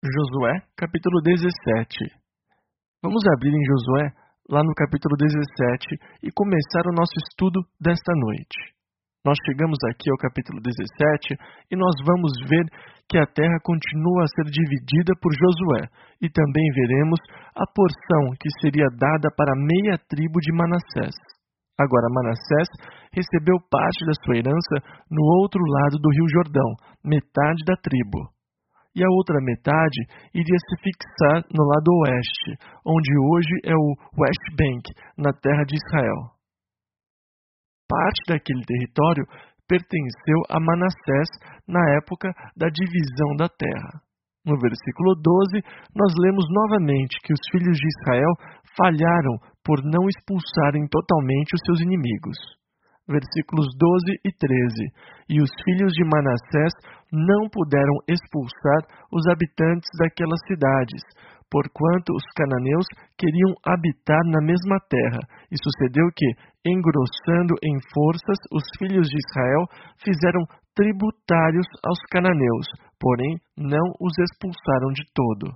Josué, capítulo 17. Vamos abrir em Josué, lá no capítulo 17, e começar o nosso estudo desta noite. Nós chegamos aqui ao capítulo 17 e nós vamos ver que a terra continua a ser dividida por Josué, e também veremos a porção que seria dada para meia tribo de Manassés. Agora, Manassés recebeu parte da sua herança no outro lado do rio Jordão, metade da tribo. E a outra metade iria se fixar no lado oeste, onde hoje é o West Bank, na terra de Israel. Parte daquele território pertenceu a Manassés na época da divisão da terra. No versículo 12, nós lemos novamente que os filhos de Israel falharam por não expulsarem totalmente os seus inimigos. Versículos 12 e 13. E os filhos de Manassés não puderam expulsar os habitantes daquelas cidades, porquanto os cananeus queriam habitar na mesma terra. E sucedeu que, engrossando em forças, os filhos de Israel fizeram tributários aos cananeus, porém não os expulsaram de todo.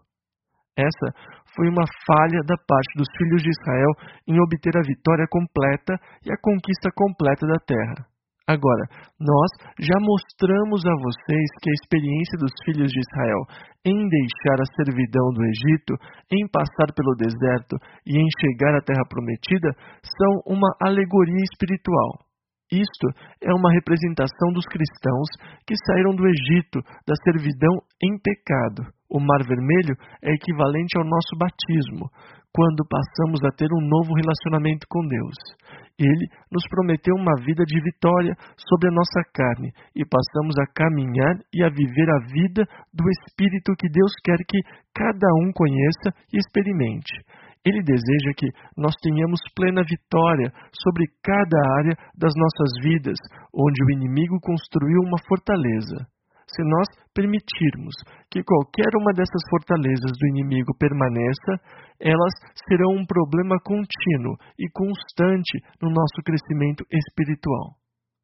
Essa foi uma falha da parte dos filhos de Israel em obter a vitória completa e a conquista completa da terra. Agora, nós já mostramos a vocês que a experiência dos filhos de Israel em deixar a servidão do Egito, em passar pelo deserto e em chegar à terra prometida são uma alegoria espiritual. Isto é uma representação dos cristãos que saíram do Egito, da servidão em pecado. O Mar Vermelho é equivalente ao nosso batismo, quando passamos a ter um novo relacionamento com Deus. Ele nos prometeu uma vida de vitória sobre a nossa carne e passamos a caminhar e a viver a vida do Espírito que Deus quer que cada um conheça e experimente. Ele deseja que nós tenhamos plena vitória sobre cada área das nossas vidas, onde o inimigo construiu uma fortaleza. Se nós permitirmos que qualquer uma dessas fortalezas do inimigo permaneça, elas serão um problema contínuo e constante no nosso crescimento espiritual.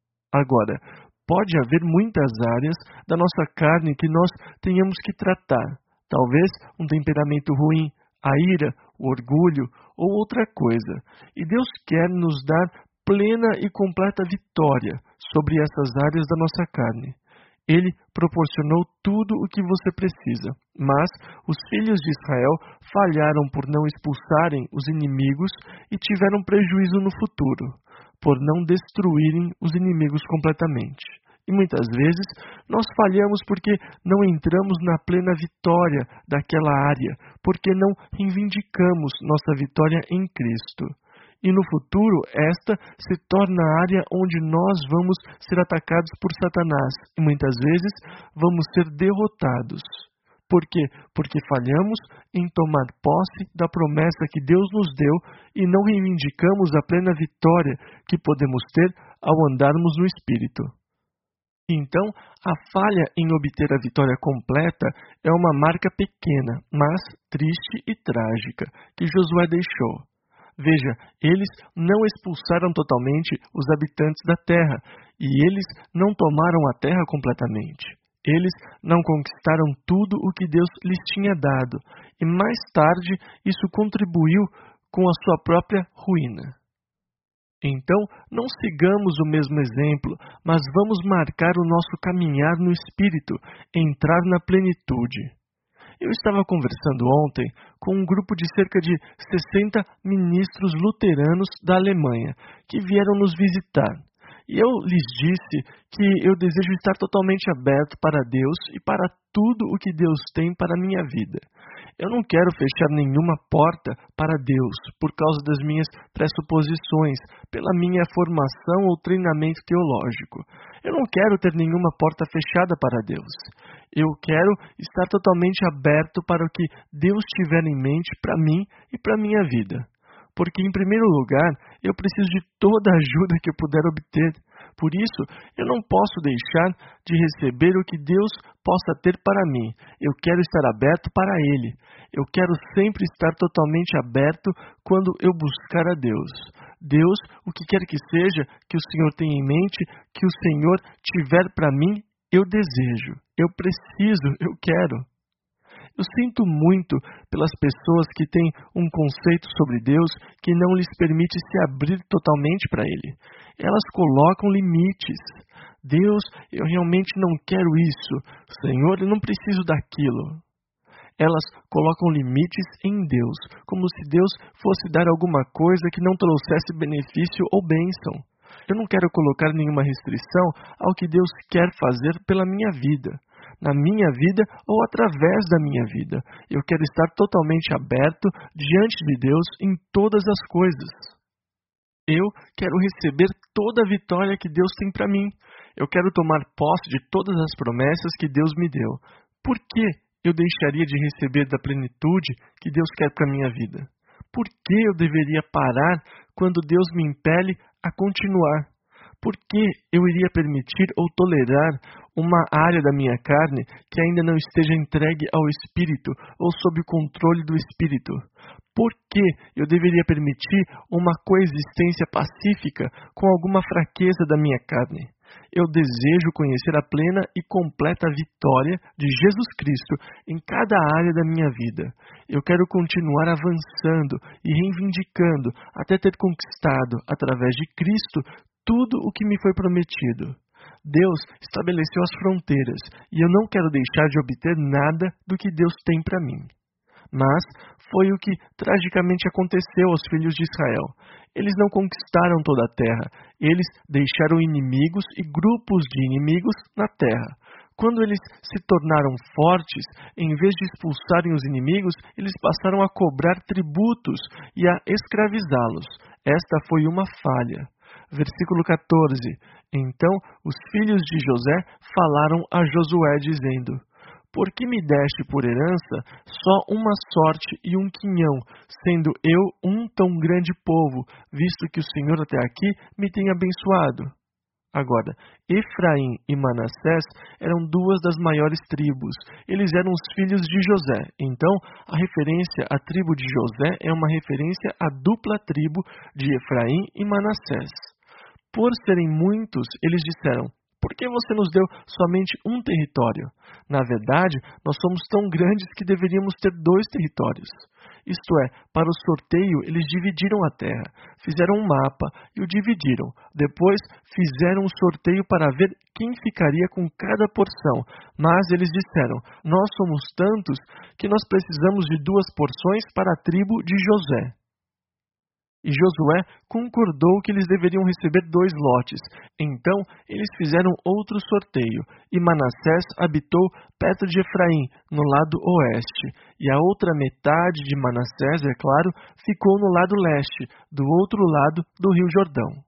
Agora, pode haver muitas áreas da nossa carne que nós tenhamos que tratar. Talvez um temperamento ruim, a ira, o orgulho ou outra coisa. E Deus quer nos dar plena e completa vitória sobre essas áreas da nossa carne. Ele proporcionou tudo o que você precisa, mas os filhos de Israel falharam por não expulsarem os inimigos e tiveram prejuízo no futuro, por não destruírem os inimigos completamente. E muitas vezes nós falhamos porque não entramos na plena vitória daquela área, porque não reivindicamos nossa vitória em Cristo. E no futuro, esta se torna a área onde nós vamos ser atacados por Satanás e muitas vezes vamos ser derrotados. Por quê? Porque falhamos em tomar posse da promessa que Deus nos deu e não reivindicamos a plena vitória que podemos ter ao andarmos no Espírito. Então, a falha em obter a vitória completa é uma marca pequena, mas triste e trágica, que Josué deixou. Veja, eles não expulsaram totalmente os habitantes da terra, e eles não tomaram a terra completamente. Eles não conquistaram tudo o que Deus lhes tinha dado, e mais tarde isso contribuiu com a sua própria ruína. Então, não sigamos o mesmo exemplo, mas vamos marcar o nosso caminhar no Espírito, entrar na plenitude. Eu estava conversando ontem com um grupo de cerca de 60 ministros luteranos da Alemanha, que vieram nos visitar. E eu lhes disse que eu desejo estar totalmente aberto para Deus e para tudo o que Deus tem para a minha vida. Eu não quero fechar nenhuma porta para Deus por causa das minhas pressuposições, pela minha formação ou treinamento teológico. Eu não quero ter nenhuma porta fechada para Deus. Eu quero estar totalmente aberto para o que Deus tiver em mente para mim e para a minha vida. Porque, em primeiro lugar, eu preciso de toda a ajuda que eu puder obter. Por isso, eu não posso deixar de receber o que Deus possa ter para mim. Eu quero estar aberto para Ele. Eu quero sempre estar totalmente aberto quando eu buscar a Deus. Deus, o que quer que seja que o Senhor tenha em mente, que o Senhor tiver para mim, eu desejo, eu preciso, eu quero. Eu sinto muito pelas pessoas que têm um conceito sobre Deus que não lhes permite se abrir totalmente para Ele. Elas colocam limites. Deus, eu realmente não quero isso. Senhor, eu não preciso daquilo. Elas colocam limites em Deus, como se Deus fosse dar alguma coisa que não trouxesse benefício ou bênção. Eu não quero colocar nenhuma restrição ao que Deus quer fazer pela minha vida, na minha vida ou através da minha vida. Eu quero estar totalmente aberto diante de Deus em todas as coisas. Eu quero receber toda a vitória que Deus tem para mim. Eu quero tomar posse de todas as promessas que Deus me deu. Por que eu deixaria de receber da plenitude que Deus quer para a minha vida? Por que eu deveria parar quando Deus me impele a continuar? Por que eu iria permitir ou tolerar uma área da minha carne que ainda não esteja entregue ao Espírito ou sob o controle do Espírito? Por que eu deveria permitir uma coexistência pacífica com alguma fraqueza da minha carne? Eu desejo conhecer a plena e completa vitória de Jesus Cristo em cada área da minha vida. Eu quero continuar avançando e reivindicando até ter conquistado, através de Cristo, tudo o que me foi prometido. Deus estabeleceu as fronteiras e eu não quero deixar de obter nada do que Deus tem para mim. Mas foi o que tragicamente aconteceu aos filhos de Israel. Eles não conquistaram toda a terra. Eles deixaram inimigos e grupos de inimigos na terra. Quando eles se tornaram fortes, em vez de expulsarem os inimigos, eles passaram a cobrar tributos e a escravizá-los. Esta foi uma falha. Versículo 14. Então os filhos de José falaram a Josué, dizendo: Por que me deste por herança só uma sorte e um quinhão, sendo eu um tão grande povo, visto que o Senhor até aqui me tem abençoado? Agora, Efraim e Manassés eram duas das maiores tribos. Eles eram os filhos de José. Então, a referência à tribo de José é uma referência à dupla tribo de Efraim e Manassés. Por serem muitos, eles disseram: Por que você nos deu somente um território? Na verdade, nós somos tão grandes que deveríamos ter 2 territórios. Isto é, para o sorteio, eles dividiram a terra, fizeram um mapa e o dividiram. Depois, fizeram um sorteio para ver quem ficaria com cada porção. Mas eles disseram: Nós somos tantos que nós precisamos de 2 porções para a tribo de José. E Josué concordou que eles deveriam receber 2 lotes. Então, eles fizeram outro sorteio, e Manassés habitou perto de Efraim, no lado oeste, e a outra metade de Manassés, é claro, ficou no lado leste, do outro lado do Rio Jordão.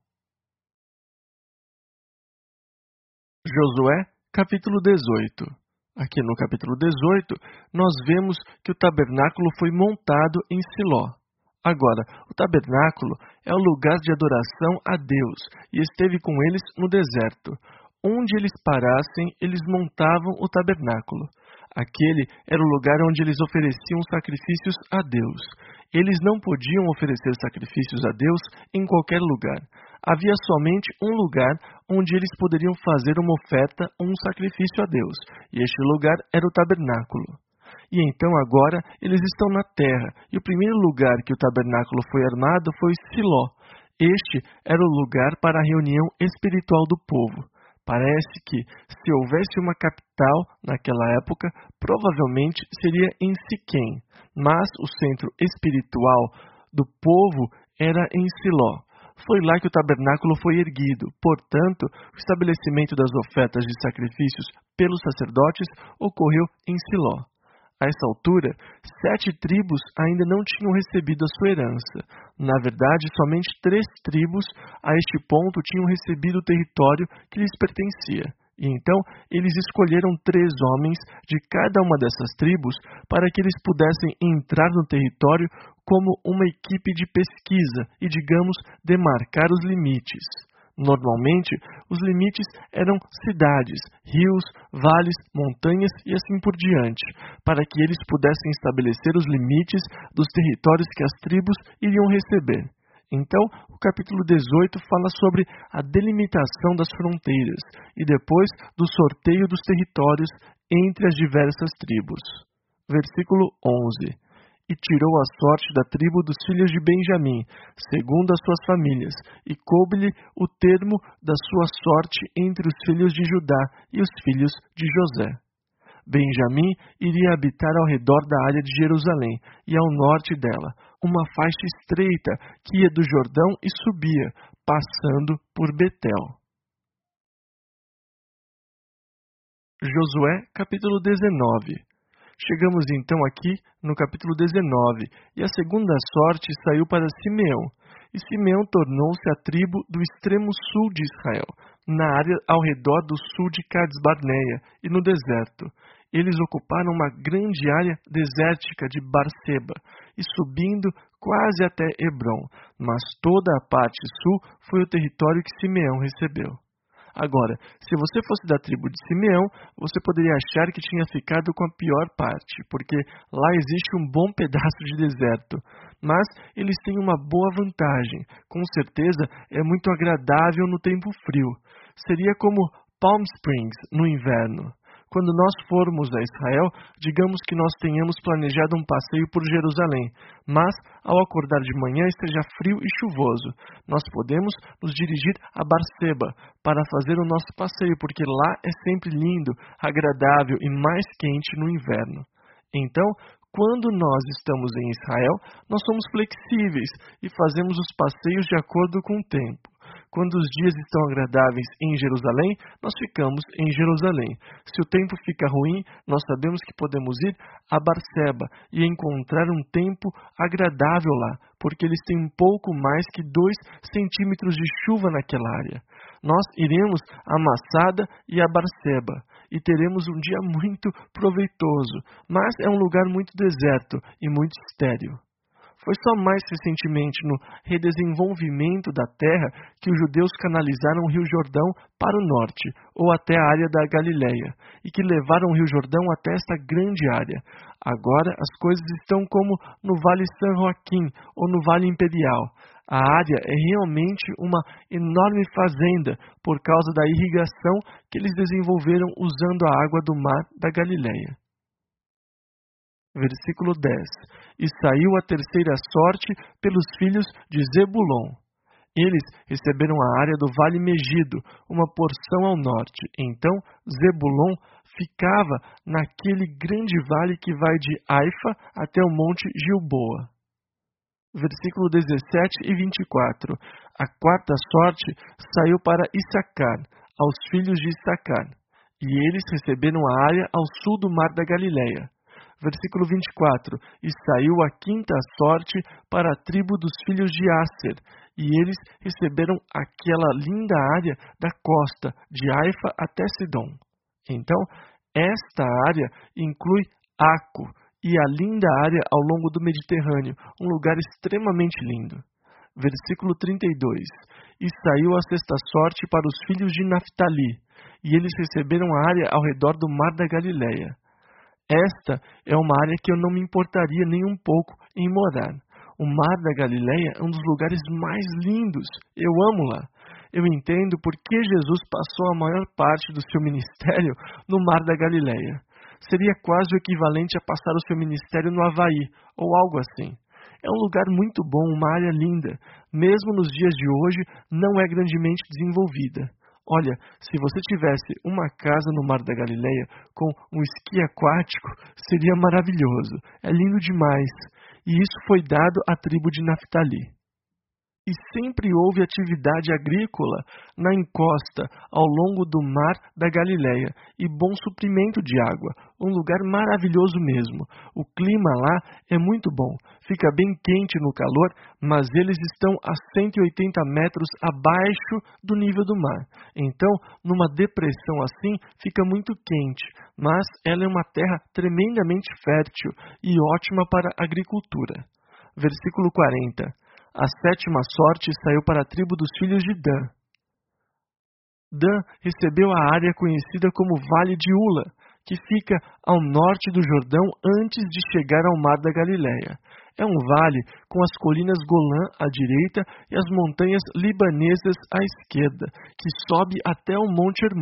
Josué, capítulo 18. Aqui no capítulo 18, nós vemos que o tabernáculo foi montado em Siló. Agora, o tabernáculo é o lugar de adoração a Deus, e esteve com eles no deserto. Onde eles parassem, eles montavam o tabernáculo. Aquele era o lugar onde eles ofereciam sacrifícios a Deus. Eles não podiam oferecer sacrifícios a Deus em qualquer lugar. Havia somente um lugar onde eles poderiam fazer uma oferta ou um sacrifício a Deus, e este lugar era o tabernáculo. E então agora eles estão na terra, e o primeiro lugar que o tabernáculo foi armado foi Siló. Este era o lugar para a reunião espiritual do povo. Parece que, se houvesse uma capital naquela época, provavelmente seria em Siquém, mas o centro espiritual do povo era em Siló. Foi lá que o tabernáculo foi erguido. Portanto, o estabelecimento das ofertas de sacrifícios pelos sacerdotes ocorreu em Siló. A essa altura, 7 tribos ainda não tinham recebido a sua herança. Na verdade, somente 3 tribos a este ponto tinham recebido o território que lhes pertencia. E então, eles escolheram 3 homens de cada uma dessas tribos para que eles pudessem entrar no território como uma equipe de pesquisa e, digamos, demarcar os limites. Normalmente, os limites eram cidades, rios, vales, montanhas e assim por diante, para que eles pudessem estabelecer os limites dos territórios que as tribos iriam receber. Então, o capítulo 18 fala sobre a delimitação das fronteiras e depois do sorteio dos territórios entre as diversas tribos. Versículo 11. E tirou a sorte da tribo dos filhos de Benjamim, segundo as suas famílias, e coube-lhe o termo da sua sorte entre os filhos de Judá e os filhos de José. Benjamim iria habitar ao redor da área de Jerusalém e ao norte dela, uma faixa estreita que ia do Jordão e subia, passando por Betel. Josué, capítulo 19. Chegamos então aqui no capítulo 19, e a segunda sorte saiu para Simeão, e Simeão tornou-se a tribo do extremo sul de Israel, na área ao redor do sul de Cades-Barneia e no deserto. Eles ocuparam uma grande área desértica de Barseba, e subindo quase até Hebrom, mas toda a parte sul foi o território que Simeão recebeu. Agora, se você fosse da tribo de Simeão, você poderia achar que tinha ficado com a pior parte, porque lá existe um bom pedaço de deserto. Mas eles têm uma boa vantagem. Com certeza, é muito agradável no tempo frio. Seria como Palm Springs no inverno. Quando nós formos a Israel, digamos que nós tenhamos planejado um passeio por Jerusalém, mas ao acordar de manhã esteja frio e chuvoso. Nós podemos nos dirigir a Barseba para fazer o nosso passeio, porque lá é sempre lindo, agradável e mais quente no inverno. Então, quando nós estamos em Israel, nós somos flexíveis e fazemos os passeios de acordo com o tempo. Quando os dias estão agradáveis em Jerusalém, nós ficamos em Jerusalém. Se o tempo fica ruim, nós sabemos que podemos ir a Barseba e encontrar um tempo agradável lá, porque eles têm um pouco mais que 2 centímetros de chuva naquela área. Nós iremos a Massada e a Barseba e teremos um dia muito proveitoso, mas é um lugar muito deserto e muito estéril. Foi só mais recentemente, no redesenvolvimento da terra, que os judeus canalizaram o Rio Jordão para o norte, ou até a área da Galileia, e que levaram o Rio Jordão até esta grande área. Agora as coisas estão como no Vale San Joaquim, ou no Vale Imperial. A área é realmente uma enorme fazenda, por causa da irrigação que eles desenvolveram usando a água do mar da Galileia. Versículo 10. E saiu a terceira sorte pelos filhos de Zebulon. Eles receberam a área do Vale Megido, uma porção ao norte. Então, Zebulon ficava naquele grande vale que vai de Haifa até o monte Gilboa. Versículo 17 e 24. A quarta sorte saiu para Issacar, aos filhos de Issacar. E eles receberam a área ao sul do mar da Galileia. Versículo 24. E saiu a quinta sorte para a tribo dos filhos de Asser, e eles receberam aquela linda área da costa, de Haifa até Sidom. Então, esta área inclui Aco e a linda área ao longo do Mediterrâneo, um lugar extremamente lindo. Versículo 32. E saiu a sexta sorte para os filhos de Naftali, e eles receberam a área ao redor do mar da Galileia. Esta é uma área que eu não me importaria nem um pouco em morar. O Mar da Galileia é um dos lugares mais lindos. Eu amo lá. Eu entendo por que Jesus passou a maior parte do seu ministério no Mar da Galileia. Seria quase o equivalente a passar o seu ministério no Havaí, ou algo assim. É um lugar muito bom, uma área linda. Mesmo nos dias de hoje, não é grandemente desenvolvida. Olha, se você tivesse uma casa no Mar da Galileia com um esqui aquático, seria maravilhoso. É lindo demais. E isso foi dado à tribo de Naftali. E sempre houve atividade agrícola na encosta, ao longo do mar da Galileia, e bom suprimento de água, um lugar maravilhoso mesmo. O clima lá é muito bom, fica bem quente no calor, mas eles estão a 180 metros abaixo do nível do mar. Então, numa depressão assim, fica muito quente, mas ela é uma terra tremendamente fértil e ótima para a agricultura. Versículo 40. A sétima sorte saiu para a tribo dos filhos de Dan. Dan recebeu a área conhecida como Vale de Ula, que fica ao norte do Jordão antes de chegar ao Mar da Galileia. É um vale com as colinas Golã à direita e as montanhas libanesas à esquerda, que sobe até o Monte Hermon.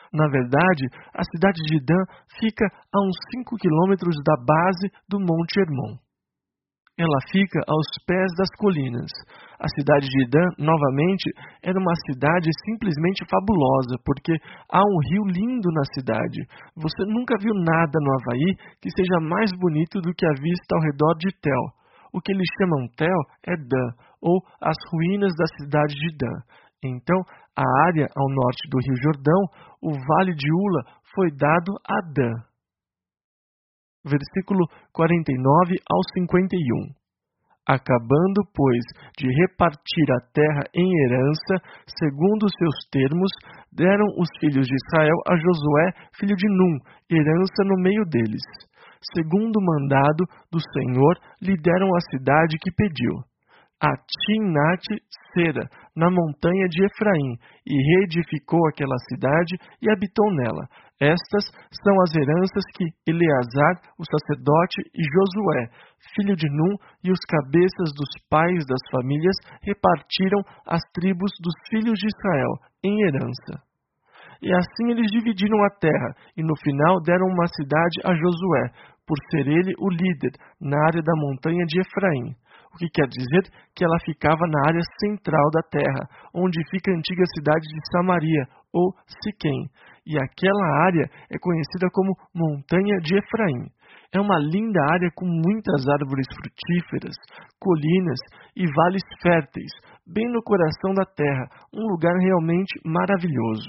Na verdade, a cidade de Dan fica a uns 5 quilômetros da base do Monte Hermon. Ela fica aos pés das colinas. A cidade de Dan, novamente, era uma cidade simplesmente fabulosa, porque há um rio lindo na cidade. Você nunca viu nada no Havaí que seja mais bonito do que a vista ao redor de Tel. O que eles chamam Tel é Dan, ou as ruínas da cidade de Dan. Então, a área ao norte do Rio Jordão, o Vale de Ula, foi dado a Dan. Versículo 49 ao 51. Acabando, pois, de repartir a terra em herança, segundo os seus termos, deram os filhos de Israel a Josué, filho de Num, herança no meio deles. Segundo o mandado do Senhor, lhe deram a cidade que pediu, a Timnat-Sera, na montanha de Efraim, e reedificou aquela cidade e habitou nela. Estas são as heranças que Eleazar, o sacerdote, e Josué, filho de Num, e os cabeças dos pais das famílias repartiram as tribos dos filhos de Israel em herança. E assim eles dividiram a terra, e no final deram uma cidade a Josué, por ser ele o líder, na área da montanha de Efraim. O que quer dizer que ela ficava na área central da terra, onde fica a antiga cidade de Samaria, ou Siquém, e aquela área é conhecida como Montanha de Efraim. É uma linda área com muitas árvores frutíferas, colinas e vales férteis, bem no coração da terra, um lugar realmente maravilhoso.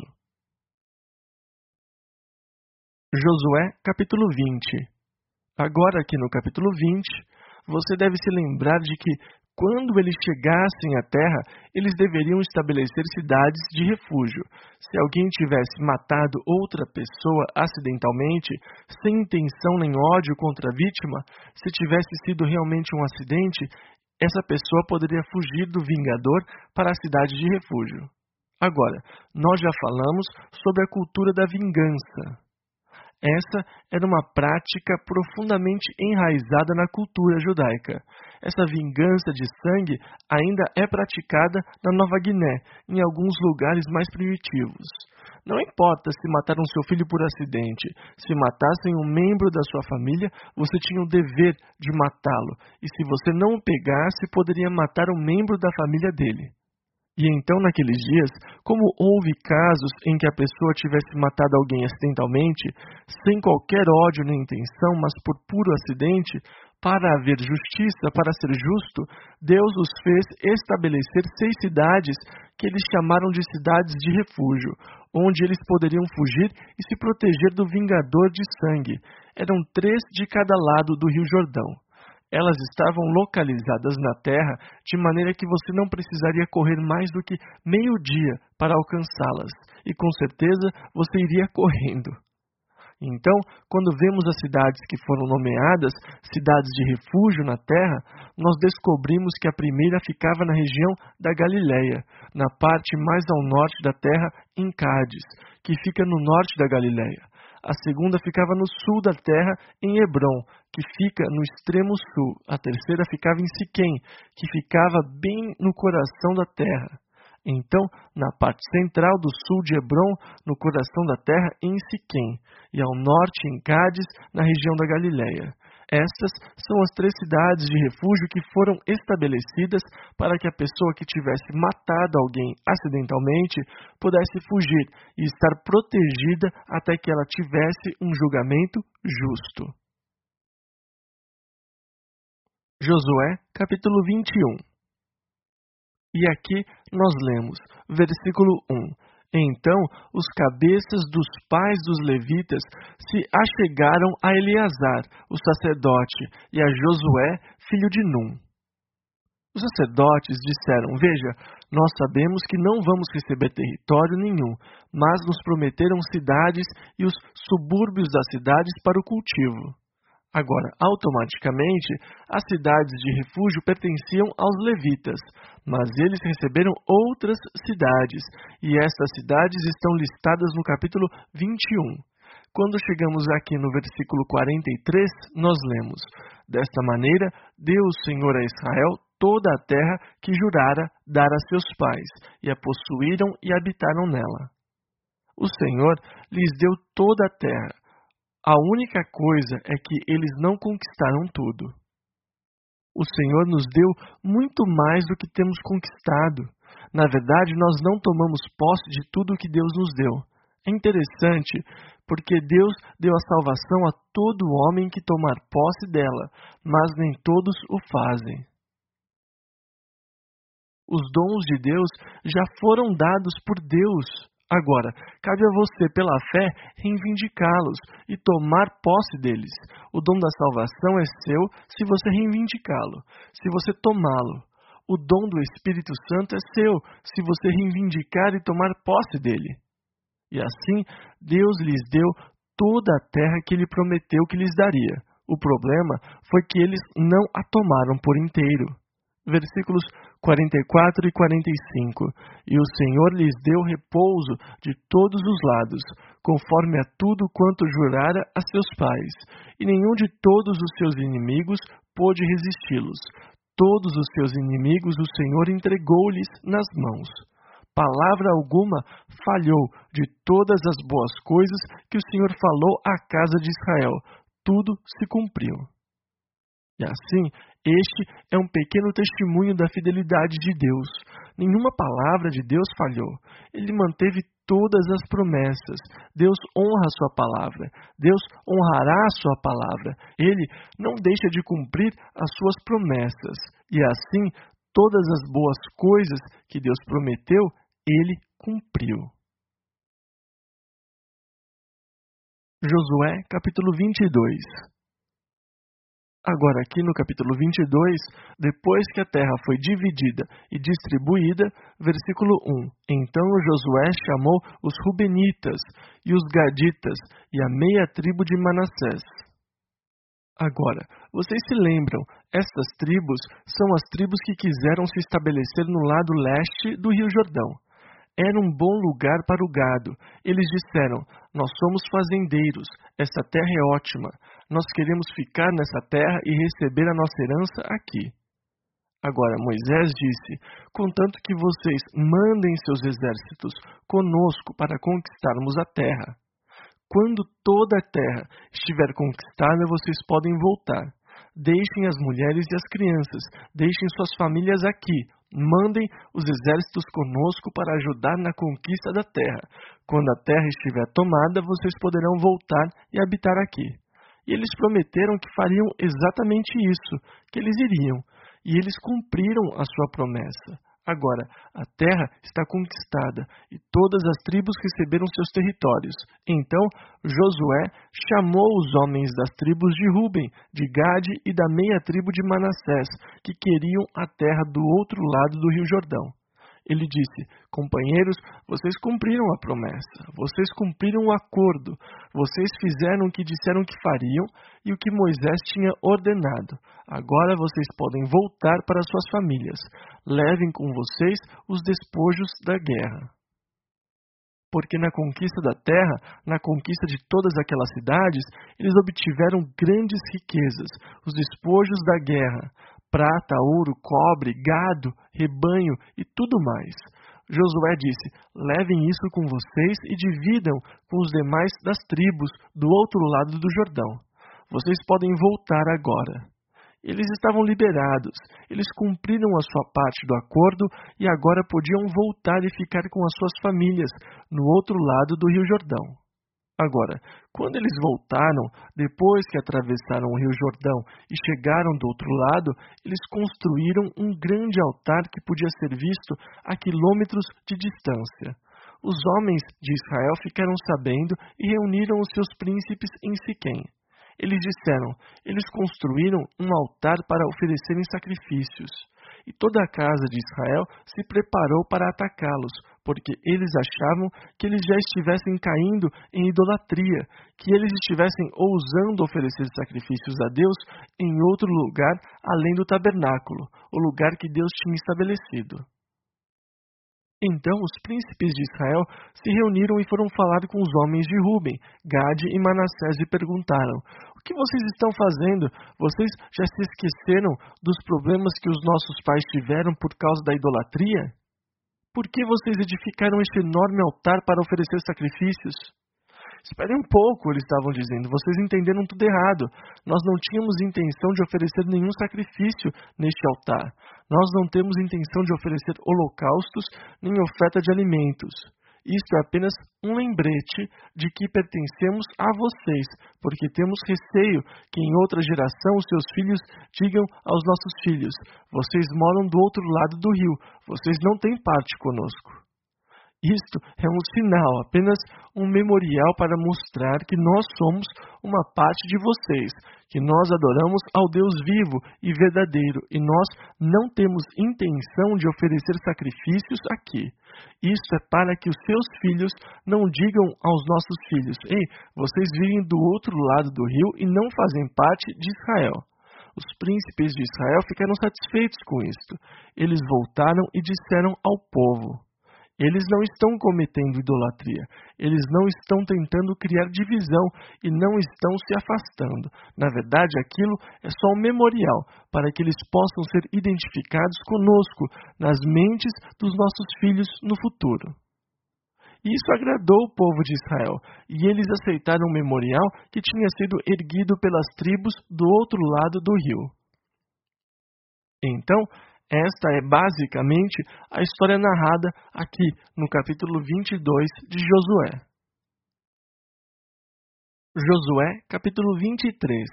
Josué, capítulo 20. Agora, aqui no capítulo 20, você deve se lembrar de que, quando eles chegassem à terra, eles deveriam estabelecer cidades de refúgio. Se alguém tivesse matado outra pessoa acidentalmente, sem intenção nem ódio contra a vítima, se tivesse sido realmente um acidente, essa pessoa poderia fugir do vingador para a cidade de refúgio. Agora, nós já falamos sobre a cultura da vingança. Essa era uma prática profundamente enraizada na cultura judaica. Essa vingança de sangue ainda é praticada na Nova Guiné, em alguns lugares mais primitivos. Não importa se mataram seu filho por acidente, se matassem um membro da sua família, você tinha o dever de matá-lo, e se você não o pegasse, poderia matar um membro da família dele. E então, naqueles dias, como houve casos em que a pessoa tivesse matado alguém acidentalmente, sem qualquer ódio nem intenção, mas por puro acidente, para haver justiça, para ser justo, Deus os fez estabelecer 6 cidades que eles chamaram de cidades de refúgio, onde eles poderiam fugir e se proteger do vingador de sangue. Eram 3 de cada lado do Rio Jordão. Elas estavam localizadas na terra de maneira que você não precisaria correr mais do que meio dia para alcançá-las, e com certeza você iria correndo. Então, quando vemos as cidades que foram nomeadas cidades de refúgio na terra, nós descobrimos que a primeira ficava na região da Galileia, na parte mais ao norte da terra, em Cádiz, que fica no norte da Galileia. A segunda ficava no sul da terra, em Hebrom, que fica no extremo sul. A terceira ficava em Siquém, que ficava bem no coração da terra. Então, na parte central do sul de Hebrom, no coração da terra, em Siquém, e ao norte, em Cádiz, na região da Galileia. Estas são as 3 cidades de refúgio que foram estabelecidas para que a pessoa que tivesse matado alguém acidentalmente pudesse fugir e estar protegida até que ela tivesse um julgamento justo. Josué, capítulo 21. E aqui nós lemos, versículo 1. Então os cabeças dos pais dos levitas se achegaram a Eleazar, o sacerdote, e a Josué, filho de Num. Os sacerdotes disseram: Veja, nós sabemos que não vamos receber território nenhum, mas nos prometeram cidades e os subúrbios das cidades para o cultivo. Agora, automaticamente, as cidades de refúgio pertenciam aos levitas, mas eles receberam outras cidades, e estas cidades estão listadas no capítulo 21. Quando chegamos aqui no versículo 43, nós lemos: Desta maneira, deu o Senhor a Israel toda a terra que jurara dar a seus pais, e a possuíram e habitaram nela. O Senhor lhes deu toda a terra. A única coisa é que eles não conquistaram tudo. O Senhor nos deu muito mais do que temos conquistado. Na verdade, nós não tomamos posse de tudo o que Deus nos deu. É interessante, porque Deus deu a salvação a todo homem que tomar posse dela, mas nem todos o fazem. Os dons de Deus já foram dados por Deus. Agora, cabe a você, pela fé, reivindicá-los e tomar posse deles. O dom da salvação é seu se você reivindicá-lo, se você tomá-lo. O dom do Espírito Santo é seu se você reivindicar e tomar posse dele. E assim, Deus lhes deu toda a terra que Ele prometeu que lhes daria. O problema foi que eles não a tomaram por inteiro. Versículos 44 e 45. E o Senhor lhes deu repouso de todos os lados, conforme a tudo quanto jurara a seus pais, e nenhum de todos os seus inimigos pôde resisti-los. Todos os seus inimigos o Senhor entregou-lhes nas mãos. Palavra alguma falhou de todas as boas coisas que o Senhor falou à casa de Israel. Tudo se cumpriu. E assim, este é um pequeno testemunho da fidelidade de Deus. Nenhuma palavra de Deus falhou. Ele manteve todas as promessas. Deus honra a sua palavra. Deus honrará a sua palavra. Ele não deixa de cumprir as suas promessas. E assim, todas as boas coisas que Deus prometeu, Ele cumpriu. Josué, capítulo 22. Agora, aqui no capítulo 22, depois que a terra foi dividida e distribuída, versículo 1. Então Josué chamou os Rubenitas e os Gaditas e a meia tribo de Manassés. Agora, vocês se lembram, estas tribos são as tribos que quiseram se estabelecer no lado leste do Rio Jordão. Era um bom lugar para o gado. Eles disseram: nós somos fazendeiros, essa terra é ótima. Nós queremos ficar nessa terra e receber a nossa herança aqui. Agora Moisés disse: contanto que vocês mandem seus exércitos conosco para conquistarmos a terra. Quando toda a terra estiver conquistada, vocês podem voltar. Deixem as mulheres e as crianças, deixem suas famílias aqui. Mandem os exércitos conosco para ajudar na conquista da terra. Quando a terra estiver tomada, vocês poderão voltar e habitar aqui. E eles prometeram que fariam exatamente isso, que eles iriam. E eles cumpriram a sua promessa. Agora, a terra está conquistada e todas as tribos receberam seus territórios. Então, Josué chamou os homens das tribos de Ruben, de Gade e da meia tribo de Manassés, que queriam a terra do outro lado do Rio Jordão. Ele disse: companheiros, vocês cumpriram a promessa, vocês cumpriram o acordo, vocês fizeram o que disseram que fariam e o que Moisés tinha ordenado. Agora vocês podem voltar para suas famílias. Levem com vocês os despojos da guerra. Porque na conquista da terra, na conquista de todas aquelas cidades, eles obtiveram grandes riquezas, os despojos da guerra, prata, ouro, cobre, gado, rebanho e tudo mais. Josué disse: levem isso com vocês e dividam com os demais das tribos do outro lado do Jordão. Vocês podem voltar agora. Eles estavam liberados, eles cumpriram a sua parte do acordo e agora podiam voltar e ficar com as suas famílias no outro lado do Rio Jordão. Agora, quando eles voltaram, depois que atravessaram o Rio Jordão e chegaram do outro lado, eles construíram um grande altar que podia ser visto a quilômetros de distância. Os homens de Israel ficaram sabendo e reuniram os seus príncipes em Siquém. Eles disseram: eles construíram um altar para oferecerem sacrifícios. E toda a casa de Israel se preparou para atacá-los, porque eles achavam que eles já estivessem caindo em idolatria, que eles estivessem ousando oferecer sacrifícios a Deus em outro lugar além do tabernáculo, o lugar que Deus tinha estabelecido. Então os príncipes de Israel se reuniram e foram falar com os homens de Ruben, Gade e Manassés e perguntaram: o que vocês estão fazendo? Vocês já se esqueceram dos problemas que os nossos pais tiveram por causa da idolatria? Por que vocês edificaram este enorme altar para oferecer sacrifícios? Esperem um pouco, eles estavam dizendo. Vocês entenderam tudo errado. Nós não tínhamos intenção de oferecer nenhum sacrifício neste altar. Nós não temos intenção de oferecer holocaustos nem oferta de alimentos. Isto é apenas um lembrete de que pertencemos a vocês, porque temos receio que em outra geração os seus filhos digam aos nossos filhos: vocês moram do outro lado do rio, vocês não têm parte conosco. Isto é um sinal, apenas um memorial para mostrar que nós somos uma parte de vocês, que nós adoramos ao Deus vivo e verdadeiro, e nós não temos intenção de oferecer sacrifícios aqui. Isso é para que os seus filhos não digam aos nossos filhos: ei, vocês vivem do outro lado do rio e não fazem parte de Israel. Os príncipes de Israel ficaram satisfeitos com isto. Eles voltaram e disseram ao povo: eles não estão cometendo idolatria, eles não estão tentando criar divisão e não estão se afastando. Na verdade, aquilo é só um memorial para que eles possam ser identificados conosco nas mentes dos nossos filhos no futuro. E isso agradou o povo de Israel, e eles aceitaram o memorial que tinha sido erguido pelas tribos do outro lado do rio. Então, esta é basicamente a história narrada aqui no capítulo 22 de Josué. Josué, capítulo 23.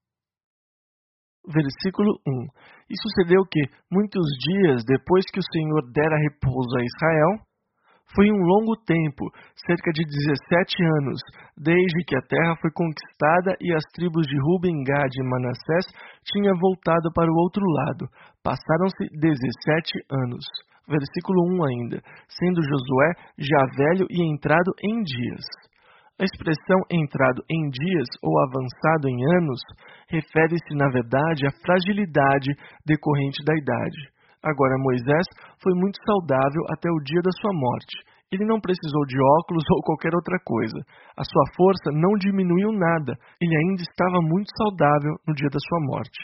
Versículo 1. E sucedeu que, muitos dias depois que o Senhor dera repouso a Israel, foi um longo tempo, cerca de 17 anos, desde que a terra foi conquistada e as tribos de Ruben, Gad e Manassés tinham voltado para o outro lado. Passaram-se 17 anos. Versículo 1 ainda, sendo Josué já velho e entrado em dias. A expressão entrado em dias ou avançado em anos refere-se, na verdade, à fragilidade decorrente da idade. Agora, Moisés foi muito saudável até o dia da sua morte. Ele não precisou de óculos ou qualquer outra coisa. A sua força não diminuiu nada. Ele ainda estava muito saudável no dia da sua morte.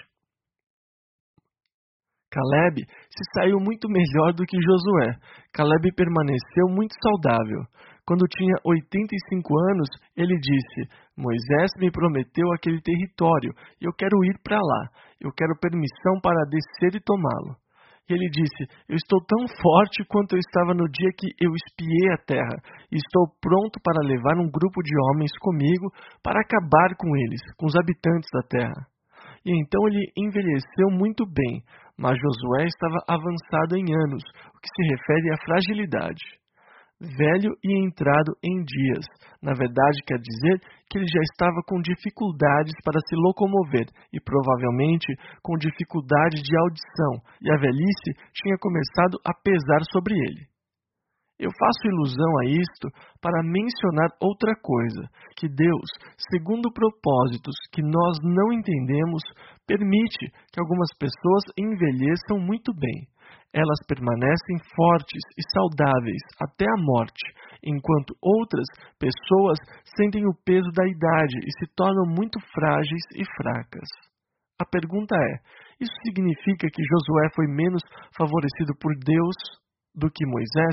Caleb se saiu muito melhor do que Josué. Caleb permaneceu muito saudável. Quando tinha 85 anos, ele disse: Moisés me prometeu aquele território e eu quero ir para lá. Eu quero permissão para descer e tomá-lo. Ele disse: eu estou tão forte quanto eu estava no dia que eu espiei a terra, e estou pronto para levar um grupo de homens comigo para acabar com eles, com os habitantes da terra. E então ele envelheceu muito bem, mas Josué estava avançado em anos, o que se refere à fragilidade. Velho e entrado em dias. Na verdade, quer dizer que ele já estava com dificuldades para se locomover e provavelmente com dificuldade de audição, e a velhice tinha começado a pesar sobre ele. Eu faço ilusão a isto para mencionar outra coisa, que Deus, segundo propósitos que nós não entendemos, permite que algumas pessoas envelheçam muito bem. Elas permanecem fortes e saudáveis até a morte, enquanto outras pessoas sentem o peso da idade e se tornam muito frágeis e fracas. A pergunta é: isso significa que Josué foi menos favorecido por Deus do que Moisés?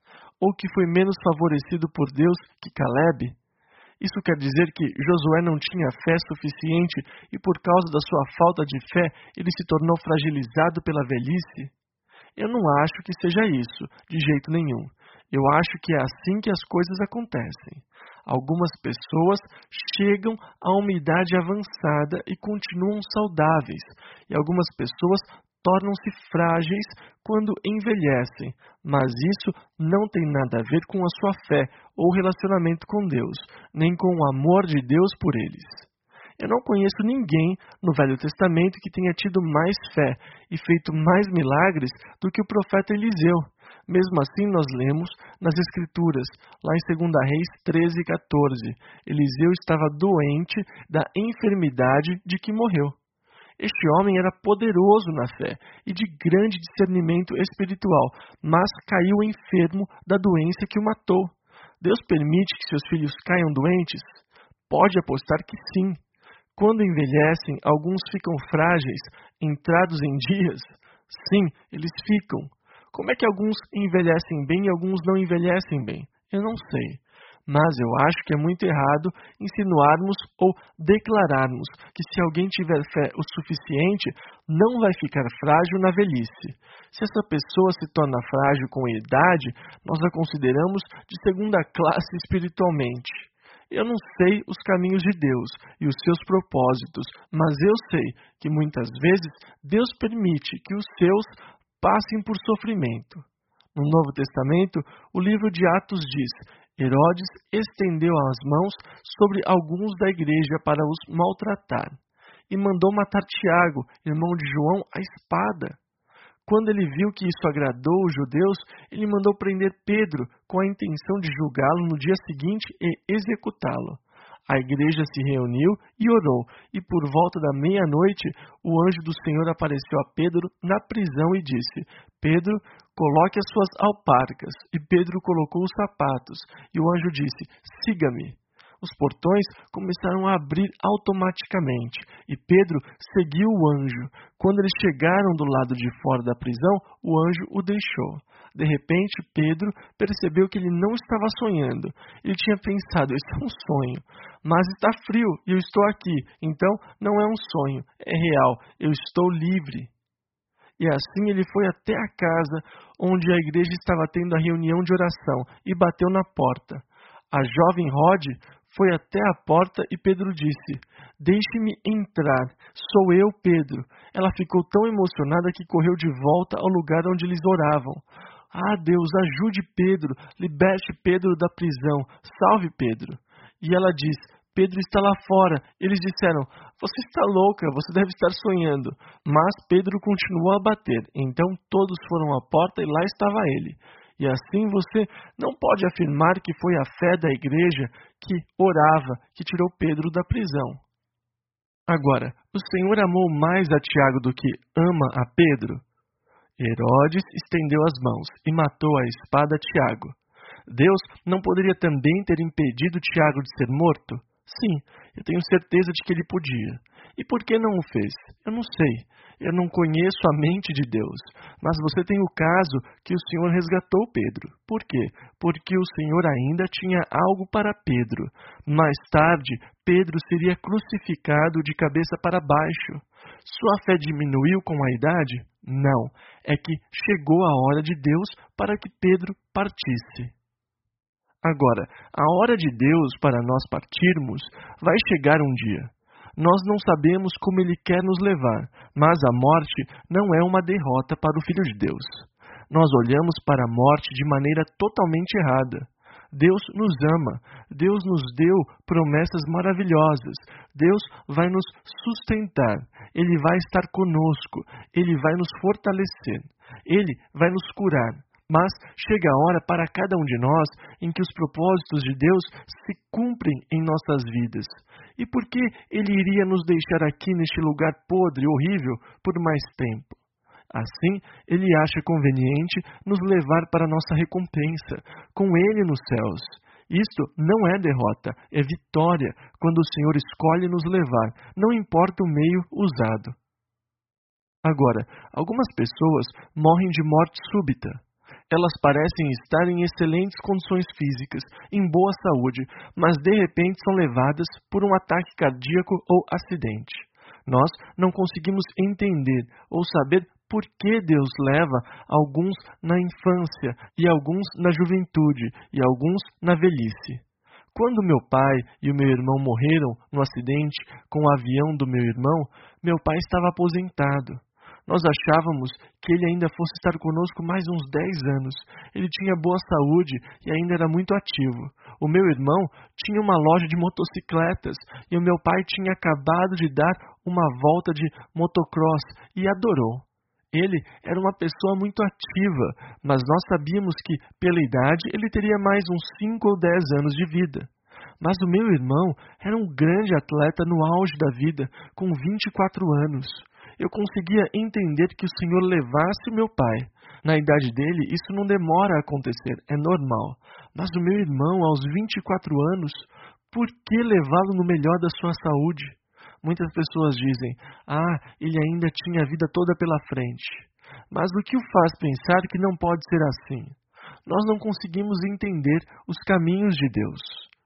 Ou que foi menos favorecido por Deus que Caleb? Isso quer dizer que Josué não tinha fé suficiente e por causa da sua falta de fé ele se tornou fragilizado pela velhice? Eu não acho que seja isso, de jeito nenhum. Eu acho que é assim que as coisas acontecem. Algumas pessoas chegam a uma idade avançada e continuam saudáveis, e algumas pessoas tornam-se frágeis quando envelhecem, mas isso não tem nada a ver com a sua fé ou relacionamento com Deus, nem com o amor de Deus por eles. Eu não conheço ninguém no Velho Testamento que tenha tido mais fé e feito mais milagres do que o profeta Eliseu. Mesmo assim, nós lemos nas Escrituras, lá em 2 Reis 13:14, Eliseu estava doente da enfermidade de que morreu. Este homem era poderoso na fé e de grande discernimento espiritual, mas caiu enfermo da doença que o matou. Deus permite que seus filhos caiam doentes? Pode apostar que sim. Quando envelhecem, alguns ficam frágeis, entrados em dias? Sim, eles ficam. Como é que alguns envelhecem bem e alguns não envelhecem bem? Eu não sei. Mas eu acho que é muito errado insinuarmos ou declararmos que se alguém tiver fé o suficiente, não vai ficar frágil na velhice. Se essa pessoa se torna frágil com a idade, nós a consideramos de segunda classe espiritualmente. Eu não sei os caminhos de Deus e os seus propósitos, mas eu sei que muitas vezes Deus permite que os seus passem por sofrimento. No Novo Testamento, o livro de Atos diz: Herodes estendeu as mãos sobre alguns da igreja para os maltratar e mandou matar Tiago, irmão de João, à espada. Quando ele viu que isso agradou os judeus, ele mandou prender Pedro com a intenção de julgá-lo no dia seguinte e executá-lo. A igreja se reuniu e orou, e por volta da meia-noite, o anjo do Senhor apareceu a Pedro na prisão e disse: Pedro, coloque as suas alparcas. E Pedro colocou os sapatos, e o anjo disse: Siga-me. Os portões começaram a abrir automaticamente, e Pedro seguiu o anjo. Quando eles chegaram do lado de fora da prisão, o anjo o deixou. De repente, Pedro percebeu que ele não estava sonhando. Ele tinha pensado: isso é um sonho, mas está frio e eu estou aqui, então não é um sonho, é real, eu estou livre. E assim ele foi até a casa onde a igreja estava tendo a reunião de oração e bateu na porta. A jovem Rod foi até a porta e Pedro disse: Deixe-me entrar, sou eu, Pedro. Ela ficou tão emocionada que correu de volta ao lugar onde eles oravam. Ah, Deus, ajude Pedro, liberte Pedro da prisão, salve Pedro. E ela diz: Pedro está lá fora. Eles disseram: Você está louca, você deve estar sonhando. Mas Pedro continuou a bater. Então todos foram à porta e lá estava ele. E assim você não pode afirmar que foi a fé da igreja que orava, que tirou Pedro da prisão. Agora, o Senhor amou mais a Tiago do que ama a Pedro? Herodes estendeu as mãos e matou à espada Tiago. Deus não poderia também ter impedido Tiago de ser morto? Sim, eu tenho certeza de que ele podia. E por que não o fez? Eu não sei. Eu não conheço a mente de Deus. Mas você tem o caso que o Senhor resgatou Pedro. Por quê? Porque o Senhor ainda tinha algo para Pedro. Mais tarde, Pedro seria crucificado de cabeça para baixo. Sua fé diminuiu com a idade? Não. É que chegou a hora de Deus para que Pedro partisse. Agora, a hora de Deus para nós partirmos vai chegar um dia. Nós não sabemos como Ele quer nos levar, mas a morte não é uma derrota para o Filho de Deus. Nós olhamos para a morte de maneira totalmente errada. Deus nos ama, Deus nos deu promessas maravilhosas, Deus vai nos sustentar, Ele vai estar conosco, Ele vai nos fortalecer, Ele vai nos curar. Mas chega a hora para cada um de nós em que os propósitos de Deus se cumprem em nossas vidas. E por que Ele iria nos deixar aqui neste lugar podre e horrível por mais tempo? Assim, Ele acha conveniente nos levar para a nossa recompensa, com Ele nos céus. Isto não é derrota, é vitória, quando o Senhor escolhe nos levar, não importa o meio usado. Agora, algumas pessoas morrem de morte súbita. Elas parecem estar em excelentes condições físicas, em boa saúde, mas de repente são levadas por um ataque cardíaco ou acidente. Nós não conseguimos entender ou saber por que Deus leva alguns na infância, e alguns na juventude, e alguns na velhice. Quando meu pai e o meu irmão morreram no acidente com o avião do meu pai estava aposentado. Nós achávamos que ele ainda fosse estar conosco mais uns 10 anos. Ele tinha boa saúde e ainda era muito ativo. O meu irmão tinha uma loja de motocicletas e o meu pai tinha acabado de dar uma volta de motocross e adorou. Ele era uma pessoa muito ativa, mas nós sabíamos que, pela idade, ele teria mais uns 5 ou 10 anos de vida. Mas o meu irmão era um grande atleta no auge da vida, com 24 anos. Eu conseguia entender que o Senhor levasse o meu pai. Na idade dele, isso não demora a acontecer, é normal. Mas o meu irmão, aos 24 anos, por que levá-lo no melhor da sua saúde? Muitas pessoas dizem: ele ainda tinha a vida toda pela frente. Mas o que o faz pensar que não pode ser assim? Nós não conseguimos entender os caminhos de Deus.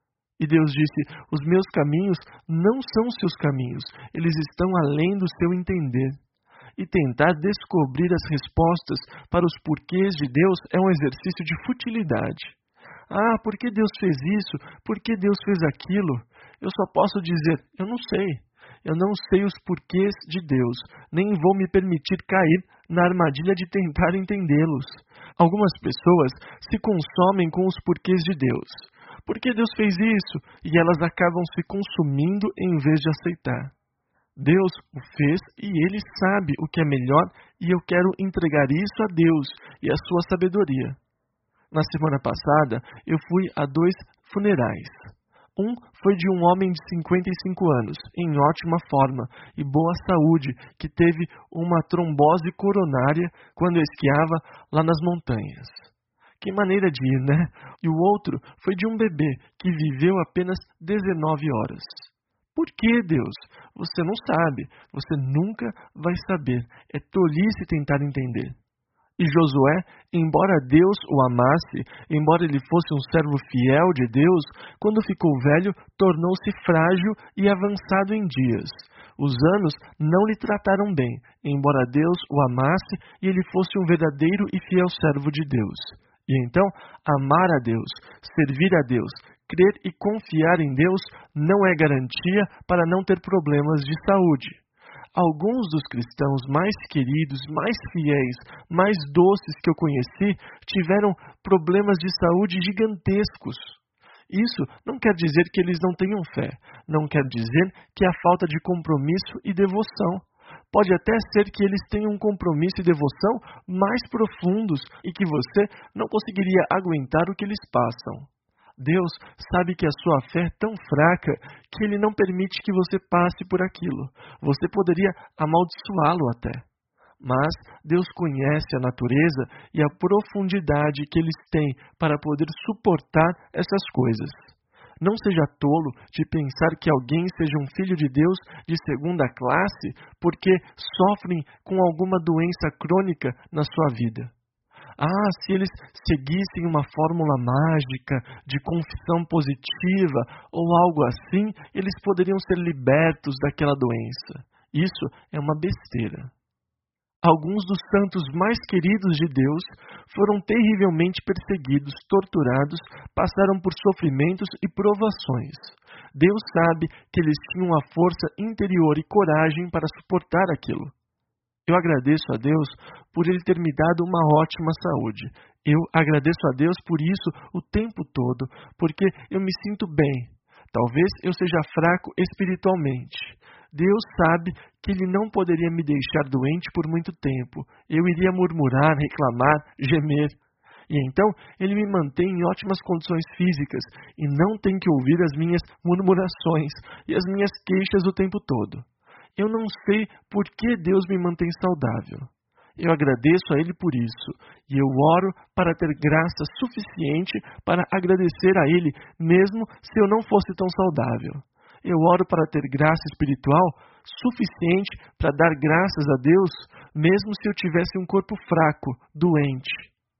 E Deus disse: os meus caminhos não são seus caminhos, eles estão além do seu entender. E tentar descobrir as respostas para os porquês de Deus é um exercício de futilidade. Ah, por que Deus fez isso? Por que Deus fez aquilo? Eu só posso dizer: eu não sei. Eu não sei os porquês de Deus, nem vou me permitir cair na armadilha de tentar entendê-los. Algumas pessoas se consomem com os porquês de Deus. Por que Deus fez isso? E elas acabam se consumindo em vez de aceitar. Deus o fez e Ele sabe o que é melhor e eu quero entregar isso a Deus e a sua sabedoria. Na semana passada, eu fui a 2 funerais. Um foi de um homem de 55 anos, em ótima forma e boa saúde, que teve uma trombose coronária quando esquiava lá nas montanhas. Que maneira de ir, né? E o outro foi de um bebê que viveu apenas 19 horas. Por que, Deus? Você não sabe. Você nunca vai saber. É tolice tentar entender. E Josué, embora Deus o amasse, embora ele fosse um servo fiel de Deus, quando ficou velho, tornou-se frágil e avançado em dias. Os anos não lhe trataram bem, embora Deus o amasse e ele fosse um verdadeiro e fiel servo de Deus. E então, amar a Deus, servir a Deus, crer e confiar em Deus não é garantia para não ter problemas de saúde. Alguns dos cristãos mais queridos, mais fiéis, mais doces que eu conheci tiveram problemas de saúde gigantescos. Isso não quer dizer que eles não tenham fé, não quer dizer que há falta de compromisso e devoção. Pode até ser que eles tenham um compromisso e devoção mais profundos e que você não conseguiria aguentar o que eles passam. Deus sabe que a sua fé é tão fraca que Ele não permite que você passe por aquilo. Você poderia amaldiçoá-lo até. Mas Deus conhece a natureza e a profundidade que eles têm para poder suportar essas coisas. Não seja tolo de pensar que alguém seja um filho de Deus de segunda classe porque sofrem com alguma doença crônica na sua vida. Ah, se eles seguissem uma fórmula mágica de confissão positiva ou algo assim, eles poderiam ser libertos daquela doença. Isso é uma besteira. Alguns dos santos mais queridos de Deus foram terrivelmente perseguidos, torturados, passaram por sofrimentos e provações. Deus sabe que eles tinham a força interior e coragem para suportar aquilo. Eu agradeço a Deus por Ele ter me dado uma ótima saúde. Eu agradeço a Deus por isso o tempo todo, porque eu me sinto bem. Talvez eu seja fraco espiritualmente. Deus sabe que Ele não poderia me deixar doente por muito tempo. Eu iria murmurar, reclamar, gemer. E então Ele me mantém em ótimas condições físicas e não tem que ouvir as minhas murmurações e as minhas queixas o tempo todo. Eu não sei por que Deus me mantém saudável. Eu agradeço a Ele por isso, e eu oro para ter graça suficiente para agradecer a Ele, mesmo se eu não fosse tão saudável. Eu oro para ter graça espiritual suficiente para dar graças a Deus, mesmo se eu tivesse um corpo fraco, doente.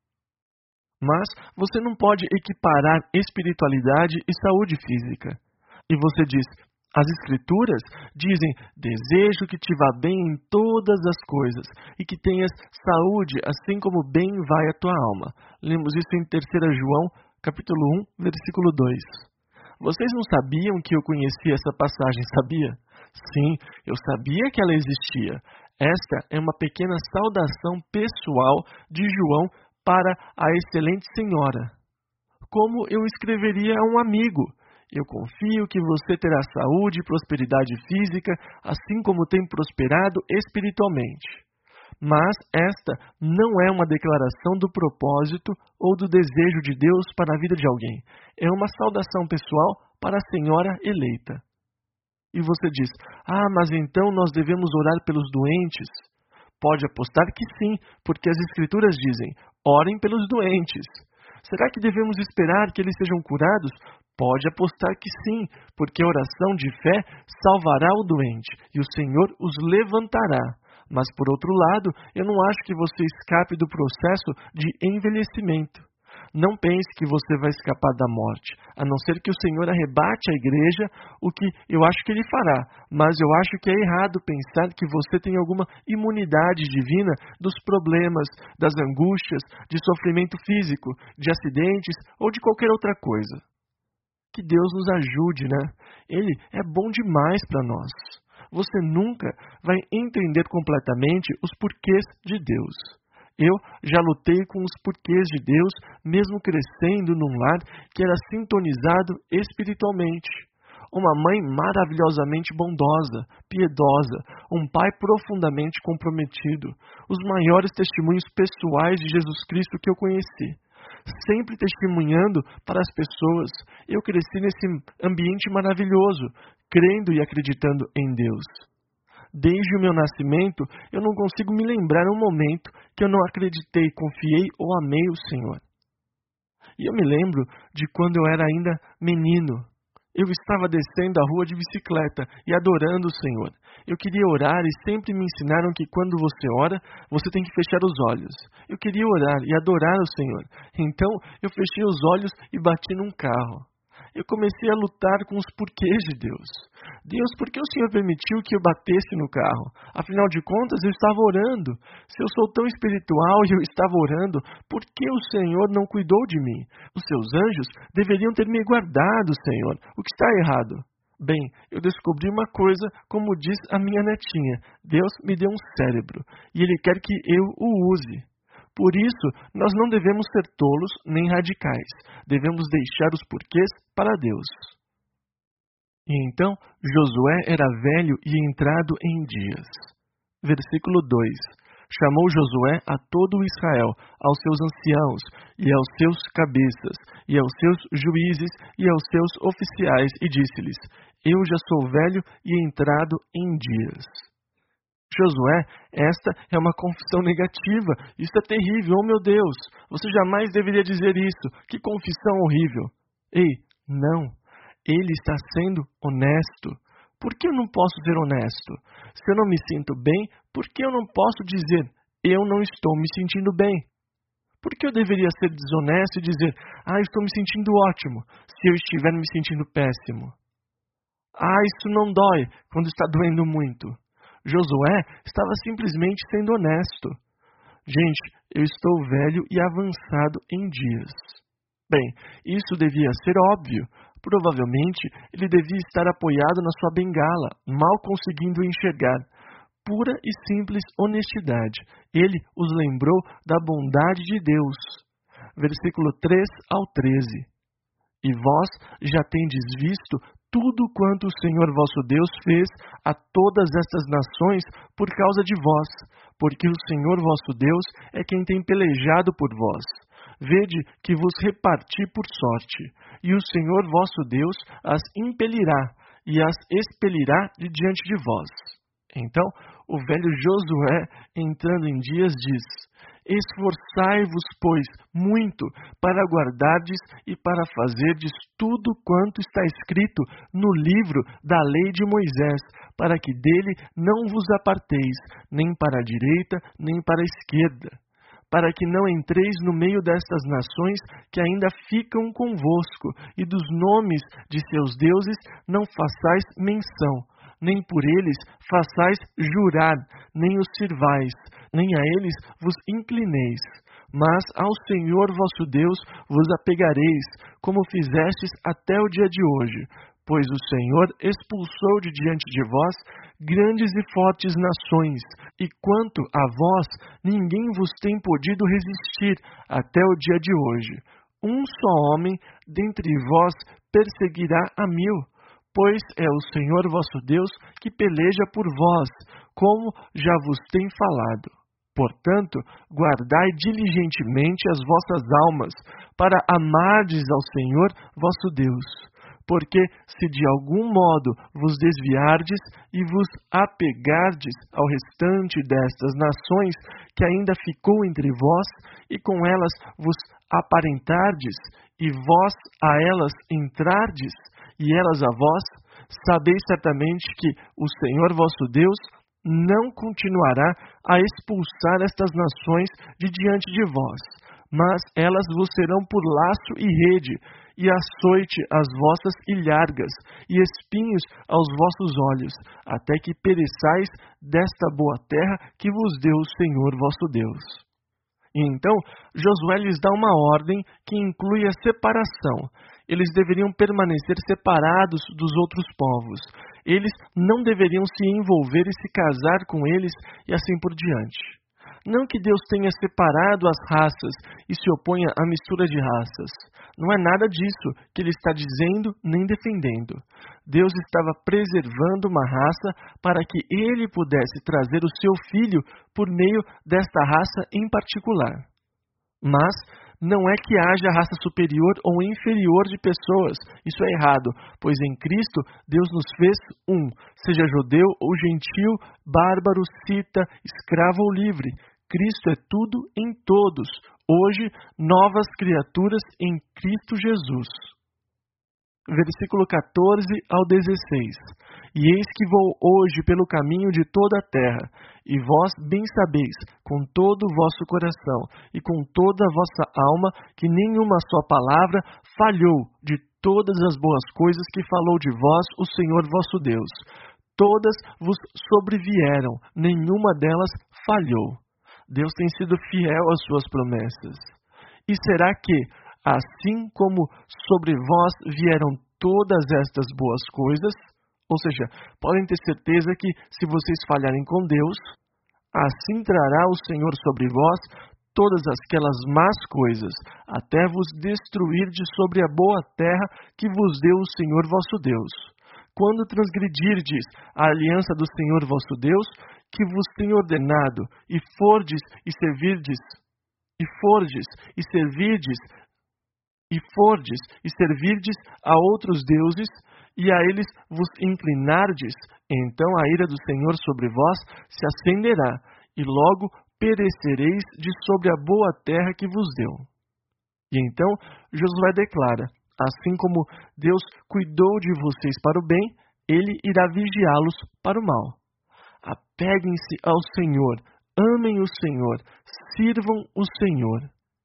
Mas você não pode equiparar espiritualidade e saúde física. E você diz: as Escrituras dizem: desejo que te vá bem em todas as coisas e que tenhas saúde, assim como bem vai a tua alma. Lemos isso em 3 João, capítulo 1, versículo 2. Vocês não sabiam que eu conhecia essa passagem, sabia? Sim, eu sabia que ela existia. Esta é uma pequena saudação pessoal de João para a excelente senhora. Como eu escreveria a um amigo? Eu confio que você terá saúde e prosperidade física, assim como tem prosperado espiritualmente. Mas esta não é uma declaração do propósito ou do desejo de Deus para a vida de alguém. É uma saudação pessoal para a senhora eleita. E você diz: mas então nós devemos orar pelos doentes? Pode apostar que sim, porque as Escrituras dizem: orem pelos doentes. Será que devemos esperar que eles sejam curados? Pode apostar que sim, porque a oração de fé salvará o doente, e o Senhor os levantará. Mas, por outro lado, eu não acho que você escape do processo de envelhecimento. Não pense que você vai escapar da morte, a não ser que o Senhor arrebate a igreja, o que eu acho que Ele fará. Mas eu acho que é errado pensar que você tem alguma imunidade divina dos problemas, das angústias, de sofrimento físico, de acidentes ou de qualquer outra coisa. Que Deus nos ajude, né? Ele é bom demais para nós. Você nunca vai entender completamente os porquês de Deus. Eu já lutei com os porquês de Deus, mesmo crescendo num lar que era sintonizado espiritualmente. Uma mãe maravilhosamente bondosa, piedosa, um pai profundamente comprometido, os maiores testemunhos pessoais de Jesus Cristo que eu conheci. Sempre testemunhando para as pessoas, eu cresci nesse ambiente maravilhoso, crendo e acreditando em Deus. Desde o meu nascimento, eu não consigo me lembrar um momento que eu não acreditei, confiei ou amei o Senhor. E eu me lembro de quando eu era ainda menino. Eu estava descendo a rua de bicicleta e adorando o Senhor. Eu queria orar e sempre me ensinaram que quando você ora, você tem que fechar os olhos. Eu queria orar e adorar o Senhor. Então, eu fechei os olhos e bati num carro. Eu comecei a lutar com os porquês de Deus. Deus, por que o Senhor permitiu que eu batesse no carro? Afinal de contas, eu estava orando. Se eu sou tão espiritual e eu estava orando, por que o Senhor não cuidou de mim? Os seus anjos deveriam ter me guardado, Senhor. O que está errado? Bem, eu descobri uma coisa, como diz a minha netinha. Deus me deu um cérebro e Ele quer que eu o use. Por isso, nós não devemos ser tolos nem radicais. Devemos deixar os porquês para Deus. E então, Josué era velho e entrado em dias. Versículo 2. Chamou Josué a todo Israel, aos seus anciãos, e aos seus cabeças, e aos seus juízes, e aos seus oficiais, e disse-lhes: Eu já sou velho e entrado em dias. Josué, esta é uma confissão negativa. Isso é terrível, oh meu Deus! Você jamais deveria dizer isso. Que confissão horrível! Ei, não. Ele está sendo honesto. Por que eu não posso ser honesto? Se eu não me sinto bem, por que eu não posso dizer, eu não estou me sentindo bem? Por que eu deveria ser desonesto e dizer, estou me sentindo ótimo, se eu estiver me sentindo péssimo? Isso não dói, quando está doendo muito. Josué estava simplesmente sendo honesto. Gente, eu estou velho e avançado em dias. Bem, isso devia ser óbvio. Provavelmente, ele devia estar apoiado na sua bengala, mal conseguindo enxergar. Pura e simples honestidade. Ele os lembrou da bondade de Deus. Versículo 3 ao 13. E vós já tendes visto tudo quanto o Senhor vosso Deus fez a todas estas nações por causa de vós, porque o Senhor vosso Deus é quem tem pelejado por vós. Vede que vos reparti por sorte, e o Senhor vosso Deus as impelirá, e as expelirá de diante de vós. Então, o velho Josué, entrando em dias, diz: Esforçai-vos, pois, muito para guardardes e para fazerdes tudo quanto está escrito no livro da lei de Moisés, para que dele não vos aparteis, nem para a direita, nem para a esquerda, para que não entreis no meio destas nações que ainda ficam convosco, e dos nomes de seus deuses não façais menção, nem por eles façais jurar, nem os sirvais, nem a eles vos inclineis, mas ao Senhor vosso Deus vos apegareis, como fizestes até o dia de hoje, pois o Senhor expulsou de diante de vós grandes e fortes nações, e quanto a vós, ninguém vos tem podido resistir até o dia de hoje. Um só homem dentre vós perseguirá a 1000, pois é o Senhor vosso Deus que peleja por vós, como já vos tem falado. Portanto, guardai diligentemente as vossas almas, para amardes ao Senhor vosso Deus. Porque se de algum modo vos desviardes e vos apegardes ao restante destas nações que ainda ficou entre vós, e com elas vos aparentardes, e vós a elas entrardes, e elas a vós, sabeis certamente que o Senhor vosso Deus não continuará a expulsar estas nações de diante de vós, mas elas vos serão por laço e rede, e açoite às vossas ilhargas, e espinhos aos vossos olhos, até que pereçais desta boa terra que vos deu o Senhor vosso Deus. E então, Josué lhes dá uma ordem que inclui a separação. Eles deveriam permanecer separados dos outros povos. Eles não deveriam se envolver e se casar com eles e assim por diante. Não que Deus tenha separado as raças e se oponha à mistura de raças. Não é nada disso que ele está dizendo nem defendendo. Deus estava preservando uma raça para que ele pudesse trazer o seu filho por meio desta raça em particular. Mas não é que haja raça superior ou inferior de pessoas. Isso é errado, pois em Cristo Deus nos fez um, seja judeu ou gentil, bárbaro, cita, escravo ou livre. Cristo é tudo em todos. Hoje, novas criaturas em Cristo Jesus. Versículo 14 ao 16. E eis que vou hoje pelo caminho de toda a terra, e vós bem sabeis, com todo o vosso coração e com toda a vossa alma, que nenhuma só palavra falhou de todas as boas coisas que falou de vós o Senhor vosso Deus. Todas vos sobrevieram, nenhuma delas falhou. Deus tem sido fiel às suas promessas. E será que, assim como sobre vós vieram todas estas boas coisas, ou seja, podem ter certeza que se vocês falharem com Deus, assim trará o Senhor sobre vós todas aquelas más coisas, até vos destruir de sobre a boa terra que vos deu o Senhor vosso Deus. Quando transgredirdes a aliança do Senhor vosso Deus, que vos tem ordenado, e fordes e servirdes a outros deuses, e a eles vos inclinardes, então a ira do Senhor sobre vós se acenderá, e logo perecereis de sobre a boa terra que vos deu. E então Josué declara: assim como Deus cuidou de vocês para o bem, ele irá vigiá-los para o mal. Apeguem-se ao Senhor, amem o Senhor, sirvam o Senhor.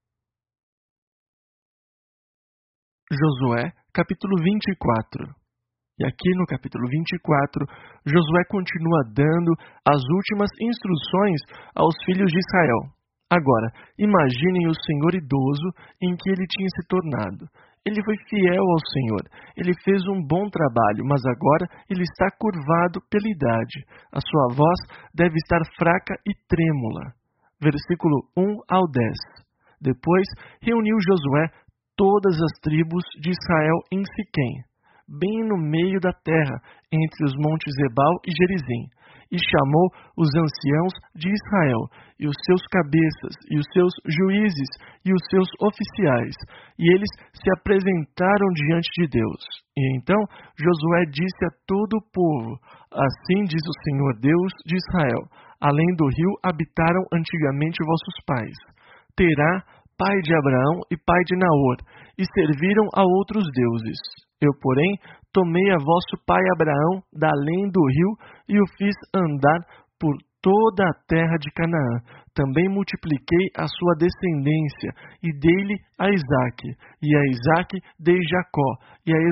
Josué, capítulo 24. E aqui no capítulo 24, Josué continua dando as últimas instruções aos filhos de Israel. Agora, imaginem o Senhor idoso em que ele tinha se tornado. Ele foi fiel ao Senhor, ele fez um bom trabalho, mas agora ele está curvado pela idade. A sua voz deve estar fraca e trêmula. Versículo 1 ao 10. Depois reuniu Josué todas as tribos de Israel em Siquém, bem no meio da terra, entre os montes Ebal e Gerizim, e chamou os anciãos de Israel, e os seus cabeças, e os seus juízes, e os seus oficiais, e eles se apresentaram diante de Deus. E então Josué disse a todo o povo: assim diz o Senhor Deus de Israel: além do rio habitaram antigamente vossos pais, Terá, pai de Abraão e pai de Naor, e serviram a outros deuses. Eu, porém, tomei a vosso pai Abraão da além do rio e o fiz andar por toda a terra de Canaã. Também multipliquei a sua descendência e dei-lhe a Isaque, e a Isaque dei Jacó, e a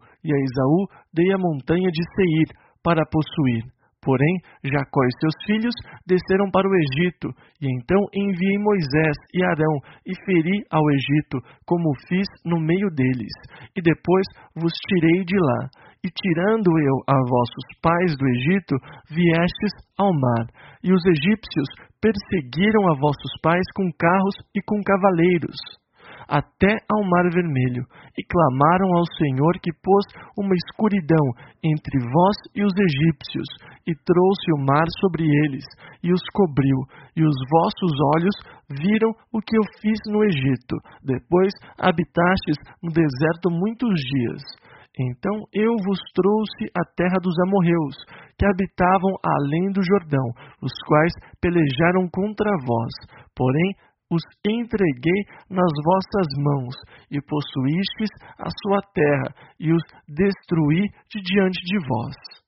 Esaú dei a montanha de Seir para possuir. Porém, Jacó e seus filhos desceram para o Egito, e então enviei Moisés e Arão, e feri ao Egito, como fiz no meio deles. E depois vos tirei de lá. E tirando eu a vossos pais do Egito, viestes ao mar. E os egípcios perseguiram a vossos pais com carros e com cavaleiros, até ao Mar Vermelho, e clamaram ao Senhor, que pôs uma escuridão entre vós e os egípcios, e trouxe o mar sobre eles, e os cobriu, e os vossos olhos viram o que eu fiz no Egito. Depois habitastes no deserto muitos dias. Então eu vos trouxe a terra dos amorreus, que habitavam além do Jordão, os quais pelejaram contra vós. Porém, os entreguei nas vossas mãos, e possuístes a sua terra, e os destruí de diante de vós.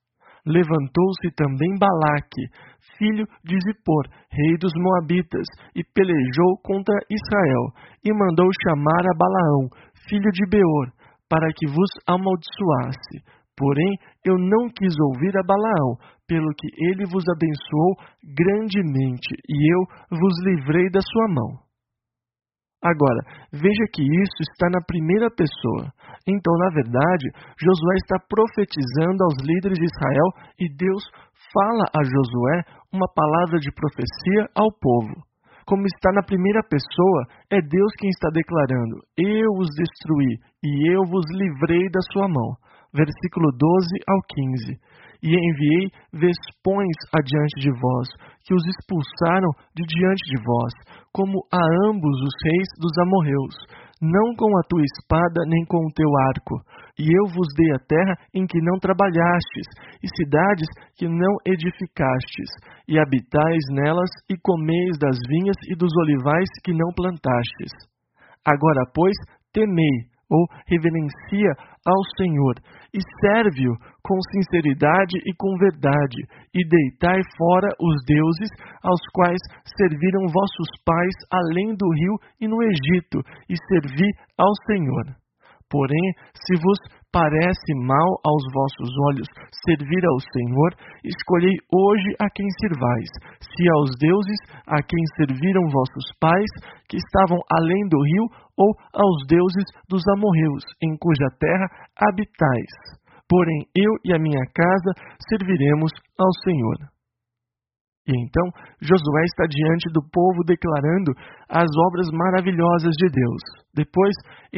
Levantou-se também Balaque, filho de Zippor, rei dos Moabitas, e pelejou contra Israel, e mandou chamar a Balaão, filho de Beor, para que vos amaldiçoasse. Porém, eu não quis ouvir a Balaão, pelo que ele vos abençoou grandemente, e eu vos livrei da sua mão. Agora, veja que isso está na primeira pessoa. Então, na verdade, Josué está profetizando aos líderes de Israel e Deus fala a Josué uma palavra de profecia ao povo. Como está na primeira pessoa, é Deus quem está declarando: eu os destruí e eu vos livrei da sua mão. Versículo 12 ao 15. E enviei vespões adiante de vós, que os expulsaram de diante de vós, como a ambos os reis dos amorreus, não com a tua espada nem com o teu arco. E eu vos dei a terra em que não trabalhastes, e cidades que não edificastes, e habitais nelas, e comeis das vinhas e dos olivais que não plantastes. Agora, pois, temei, ou reverencia ao Senhor, e serve-o com sinceridade e com verdade, e deitai fora os deuses aos quais serviram vossos pais além do rio e no Egito, e servi ao Senhor. Porém, se vos parece mal aos vossos olhos servir ao Senhor, escolhei hoje a quem sirvais, se aos deuses a quem serviram vossos pais, que estavam além do rio, ou aos deuses dos amorreus, em cuja terra habitais. Porém, eu e a minha casa serviremos ao Senhor. E então, Josué está diante do povo declarando as obras maravilhosas de Deus. Depois,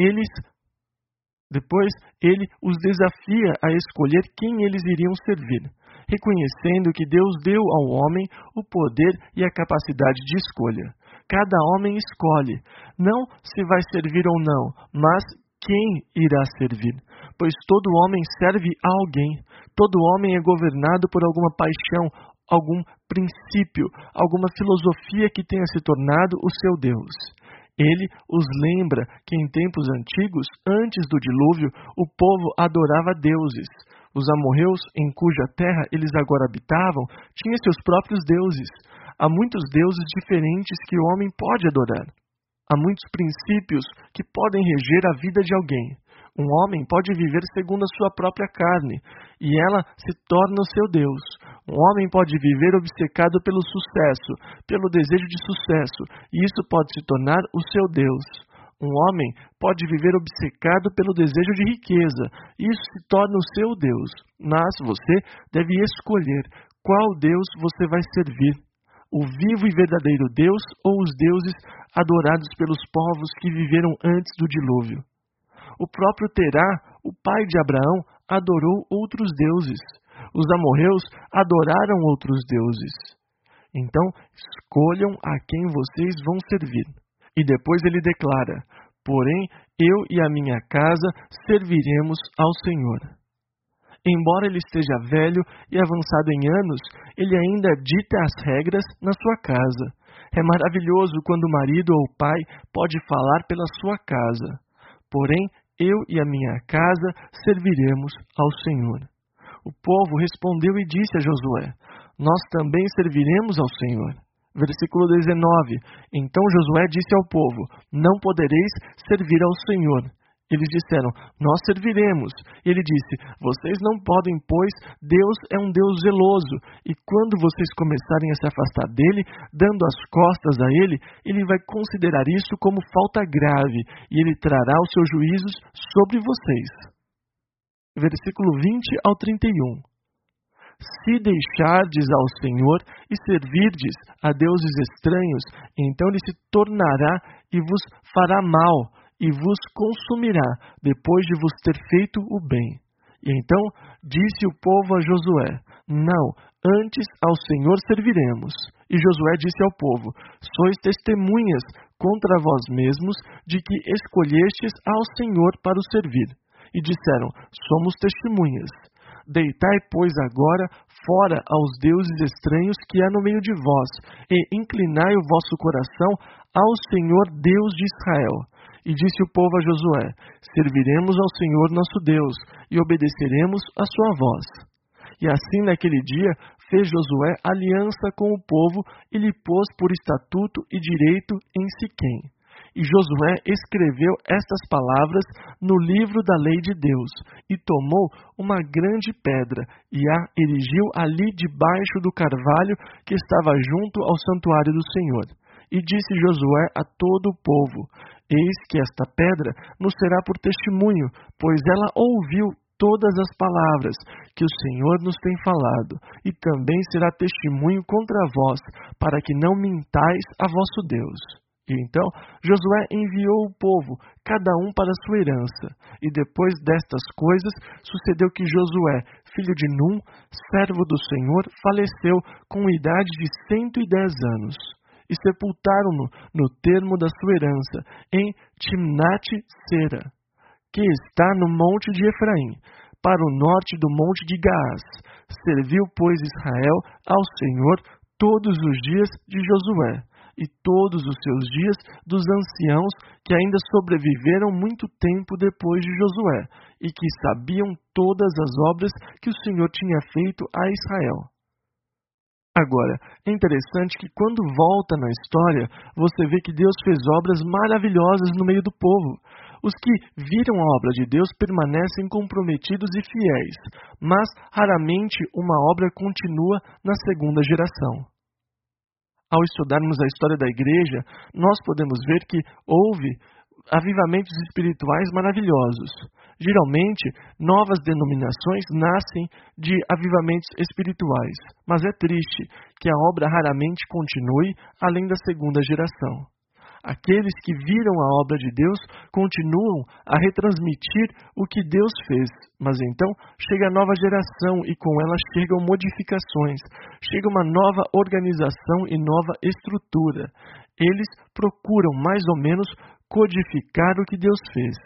ele os desafia a escolher quem eles iriam servir, reconhecendo que Deus deu ao homem o poder e a capacidade de escolha. Cada homem escolhe, não se vai servir ou não, mas quem irá servir. Pois todo homem serve a alguém. Todo homem é governado por alguma paixão, algum princípio, alguma filosofia que tenha se tornado o seu Deus. Ele os lembra que em tempos antigos, antes do dilúvio, o povo adorava deuses. Os amorreus, em cuja terra eles agora habitavam, tinham seus próprios deuses. Há muitos deuses diferentes que o homem pode adorar. Há muitos princípios que podem reger a vida de alguém. Um homem pode viver segundo a sua própria carne, e ela se torna o seu Deus. Um homem pode viver obcecado pelo sucesso, pelo desejo de sucesso, e isso pode se tornar o seu Deus. Um homem pode viver obcecado pelo desejo de riqueza, e isso se torna o seu Deus. Mas você deve escolher qual Deus você vai servir. O vivo e verdadeiro Deus ou os deuses adorados pelos povos que viveram antes do dilúvio. O próprio Terá, o pai de Abraão, adorou outros deuses. Os amorreus adoraram outros deuses. Então, escolham a quem vocês vão servir. E depois ele declara: porém, eu e a minha casa serviremos ao Senhor. Embora ele esteja velho e avançado em anos, ele ainda dita as regras na sua casa. É maravilhoso quando o marido ou o pai pode falar pela sua casa. Porém, eu e a minha casa serviremos ao Senhor. O povo respondeu e disse a Josué: nós também serviremos ao Senhor. Versículo 19. Então Josué disse ao povo: não podereis servir ao Senhor. Eles disseram: nós serviremos. E ele disse: vocês não podem, pois Deus é um Deus zeloso, e quando vocês começarem a se afastar dele, dando as costas a ele, ele vai considerar isso como falta grave, e ele trará os seus juízos sobre vocês. Versículo 20 ao 31. Se deixardes ao Senhor e servirdes a deuses estranhos, então ele se tornará e vos fará mal, e vos consumirá, depois de vos ter feito o bem. E então disse o povo a Josué: não, antes ao Senhor serviremos. E Josué disse ao povo: sois testemunhas contra vós mesmos de que escolhestes ao Senhor para o servir. E disseram: somos testemunhas. Deitai, pois, agora fora aos deuses estranhos que há no meio de vós, e inclinai o vosso coração ao Senhor Deus de Israel. E disse o povo a Josué: serviremos ao Senhor nosso Deus, e obedeceremos a sua voz. E assim naquele dia fez Josué aliança com o povo e lhe pôs por estatuto e direito em Siquém. E Josué escreveu estas palavras no livro da lei de Deus, e tomou uma grande pedra, e a erigiu ali debaixo do carvalho que estava junto ao santuário do Senhor. E disse Josué a todo o povo: Eis que esta pedra nos será por testemunho, pois ela ouviu todas as palavras que o Senhor nos tem falado, e também será testemunho contra vós, para que não mintais a vosso Deus. E então Josué enviou o povo, cada um para a sua herança. E depois destas coisas, sucedeu que Josué, filho de Num, servo do Senhor, faleceu com idade de 110 anos. E sepultaram-no no termo da sua herança, em Timnate-Sera, que está no monte de Efraim, para o norte do monte de Gaás. Serviu, pois, Israel ao Senhor todos os dias de Josué, e todos os seus dias dos anciãos que ainda sobreviveram muito tempo depois de Josué, e que sabiam todas as obras que o Senhor tinha feito a Israel. Agora, é interessante que quando volta na história, você vê que Deus fez obras maravilhosas no meio do povo. Os que viram a obra de Deus permanecem comprometidos e fiéis, mas raramente uma obra continua na segunda geração. Ao estudarmos a história da igreja, nós podemos ver que houve avivamentos espirituais maravilhosos. Geralmente, novas denominações nascem de avivamentos espirituais, mas é triste que a obra raramente continue além da segunda geração. Aqueles que viram a obra de Deus continuam a retransmitir o que Deus fez, mas então chega a nova geração e com ela chegam modificações, chega uma nova organização e nova estrutura. Eles procuram mais ou menos codificar o que Deus fez.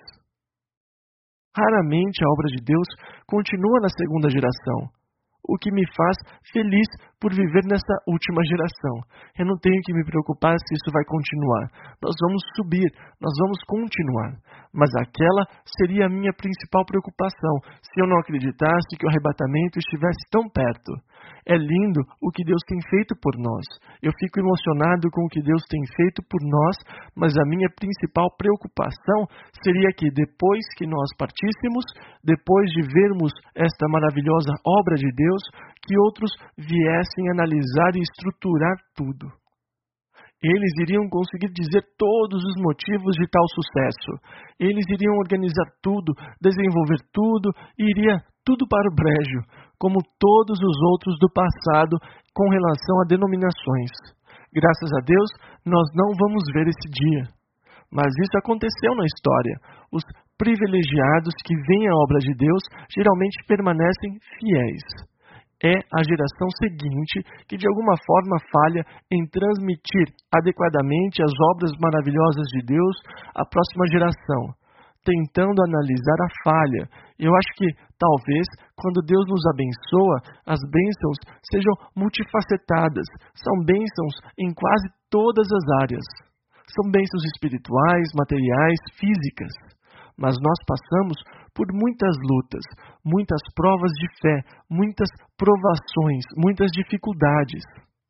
Raramente a obra de Deus continua na segunda geração, o que me faz feliz por viver nessa última geração. Eu não tenho que me preocupar se isso vai continuar. Nós vamos subir, nós vamos continuar. Mas aquela seria a minha principal preocupação, se eu não acreditasse que o arrebatamento estivesse tão perto. É lindo o que Deus tem feito por nós. Eu fico emocionado com o que Deus tem feito por nós, mas a minha principal preocupação seria que depois que nós partíssemos, depois de vermos esta maravilhosa obra de Deus, que outros viessem analisar e estruturar tudo. Eles iriam conseguir dizer todos os motivos de tal sucesso. Eles iriam organizar tudo, desenvolver tudo, e iria tudo para o brejo, como todos os outros do passado com relação a denominações. Graças a Deus, nós não vamos ver esse dia. Mas isso aconteceu na história. Os privilegiados que veem a obra de Deus geralmente permanecem fiéis. É a geração seguinte que de alguma forma falha em transmitir adequadamente as obras maravilhosas de Deus à próxima geração, tentando analisar a falha. Eu acho que, talvez, quando Deus nos abençoa, as bênçãos sejam multifacetadas, são bênçãos em quase todas as áreas. São bênçãos espirituais, materiais, físicas. Mas nós passamos por muitas lutas, muitas provas de fé, muitas provações, muitas dificuldades.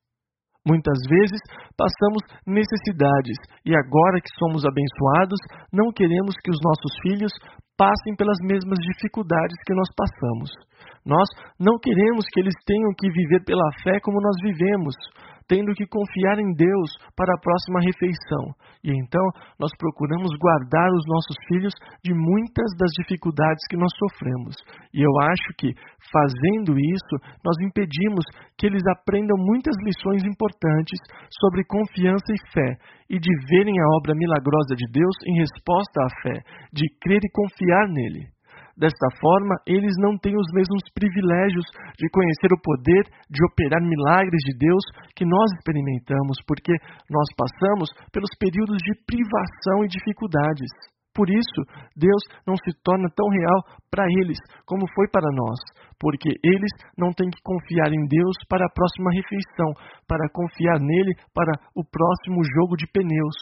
Muitas vezes passamos necessidades e agora que somos abençoados, não queremos que os nossos filhos passem pelas mesmas dificuldades que nós passamos. Nós não queremos que eles tenham que viver pela fé como nós vivemos, tendo que confiar em Deus para a próxima refeição. E então nós procuramos guardar os nossos filhos de muitas das dificuldades que nós sofremos. E eu acho que, fazendo isso, nós impedimos que eles aprendam muitas lições importantes sobre confiança e fé, e de verem a obra milagrosa de Deus em resposta à fé, de crer e confiar nele. Desta forma, eles não têm os mesmos privilégios de conhecer o poder de operar milagres de Deus que nós experimentamos, porque nós passamos pelos períodos de privação e dificuldades. Por isso, Deus não se torna tão real para eles como foi para nós, porque eles não têm que confiar em Deus para a próxima refeição, para confiar nele para o próximo jogo de pneus.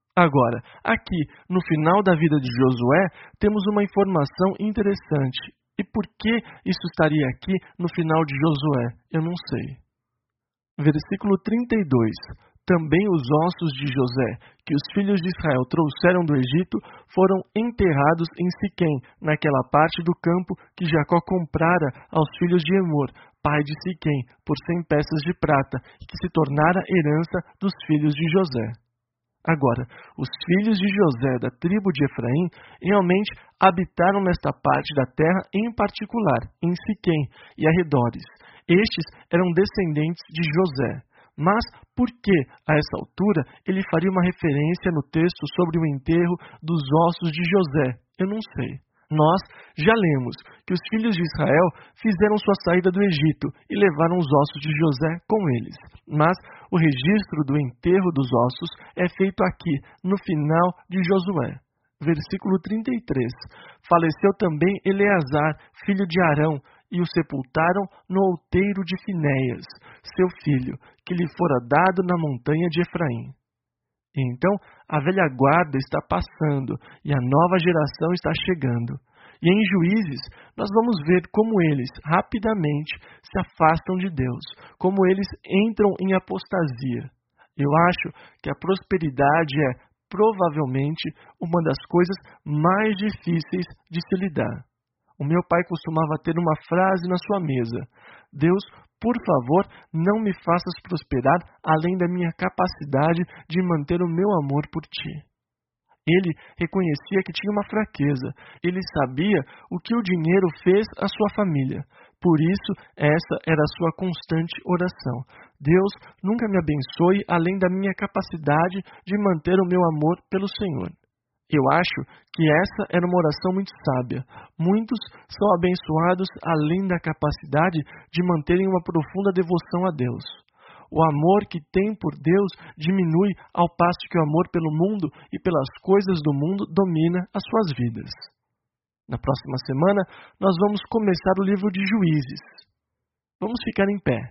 Agora, aqui, no final da vida de Josué, temos uma informação interessante. E por que isso estaria aqui no final de Josué? Eu não sei. Versículo 32. Também os ossos de José, que os filhos de Israel trouxeram do Egito, foram enterrados em Siquém, naquela parte do campo que Jacó comprara aos filhos de Emor, pai de Siquém, por 100 peças de prata, e que se tornara herança dos filhos de José. Agora, os filhos de José, da tribo de Efraim, realmente habitaram nesta parte da terra, em particular, em Siquém e arredores. Estes eram descendentes de José. Mas por que, a essa altura, ele faria uma referência no texto sobre o enterro dos ossos de José? Eu não sei. Nós já lemos que os filhos de Israel fizeram sua saída do Egito e levaram os ossos de José com eles. Mas o registro do enterro dos ossos é feito aqui, no final de Josué. Versículo 33. Faleceu também Eleazar, filho de Arão, e o sepultaram no outeiro de Finéias, seu filho, que lhe fora dado na montanha de Efraim. E então a velha guarda está passando e a nova geração está chegando. E em Juízes nós vamos ver como eles rapidamente se afastam de Deus, como eles entram em apostasia. Eu acho que a prosperidade é, provavelmente, uma das coisas mais difíceis de se lidar. O meu pai costumava ter uma frase na sua mesa: Deus, por favor, não me faças prosperar além da minha capacidade de manter o meu amor por ti. Ele reconhecia que tinha uma fraqueza. Ele sabia o que o dinheiro fez à sua família. Por isso, essa era a sua constante oração. Deus, nunca me abençoe além da minha capacidade de manter o meu amor pelo Senhor. Eu acho que essa era uma oração muito sábia. Muitos são abençoados além da capacidade de manterem uma profunda devoção a Deus. O amor que tem por Deus diminui ao passo que o amor pelo mundo e pelas coisas do mundo domina as suas vidas. Na próxima semana, nós vamos começar o livro de Juízes. Vamos ficar em pé.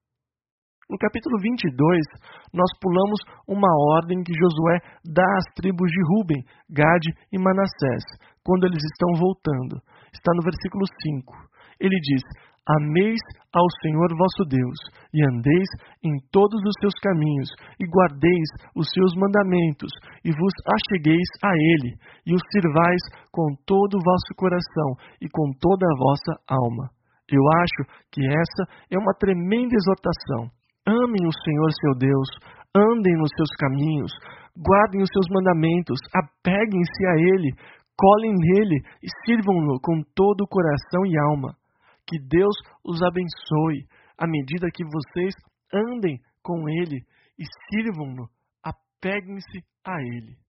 No capítulo 22, nós pulamos uma ordem que Josué dá às tribos de Ruben, Gade e Manassés, quando eles estão voltando. Está no versículo 5. Ele diz: Ameis ao Senhor vosso Deus, e andeis em todos os seus caminhos, e guardeis os seus mandamentos, e vos achegueis a Ele, e o sirvais com todo o vosso coração, e com toda a vossa alma. Eu acho que essa é uma tremenda exortação. Amem o Senhor seu Deus, andem nos seus caminhos, guardem os seus mandamentos, apeguem-se a Ele, colhem nele e sirvam-no com todo o coração e alma. Que Deus os abençoe à medida que vocês andem com Ele e sirvam-no, apeguem-se a Ele.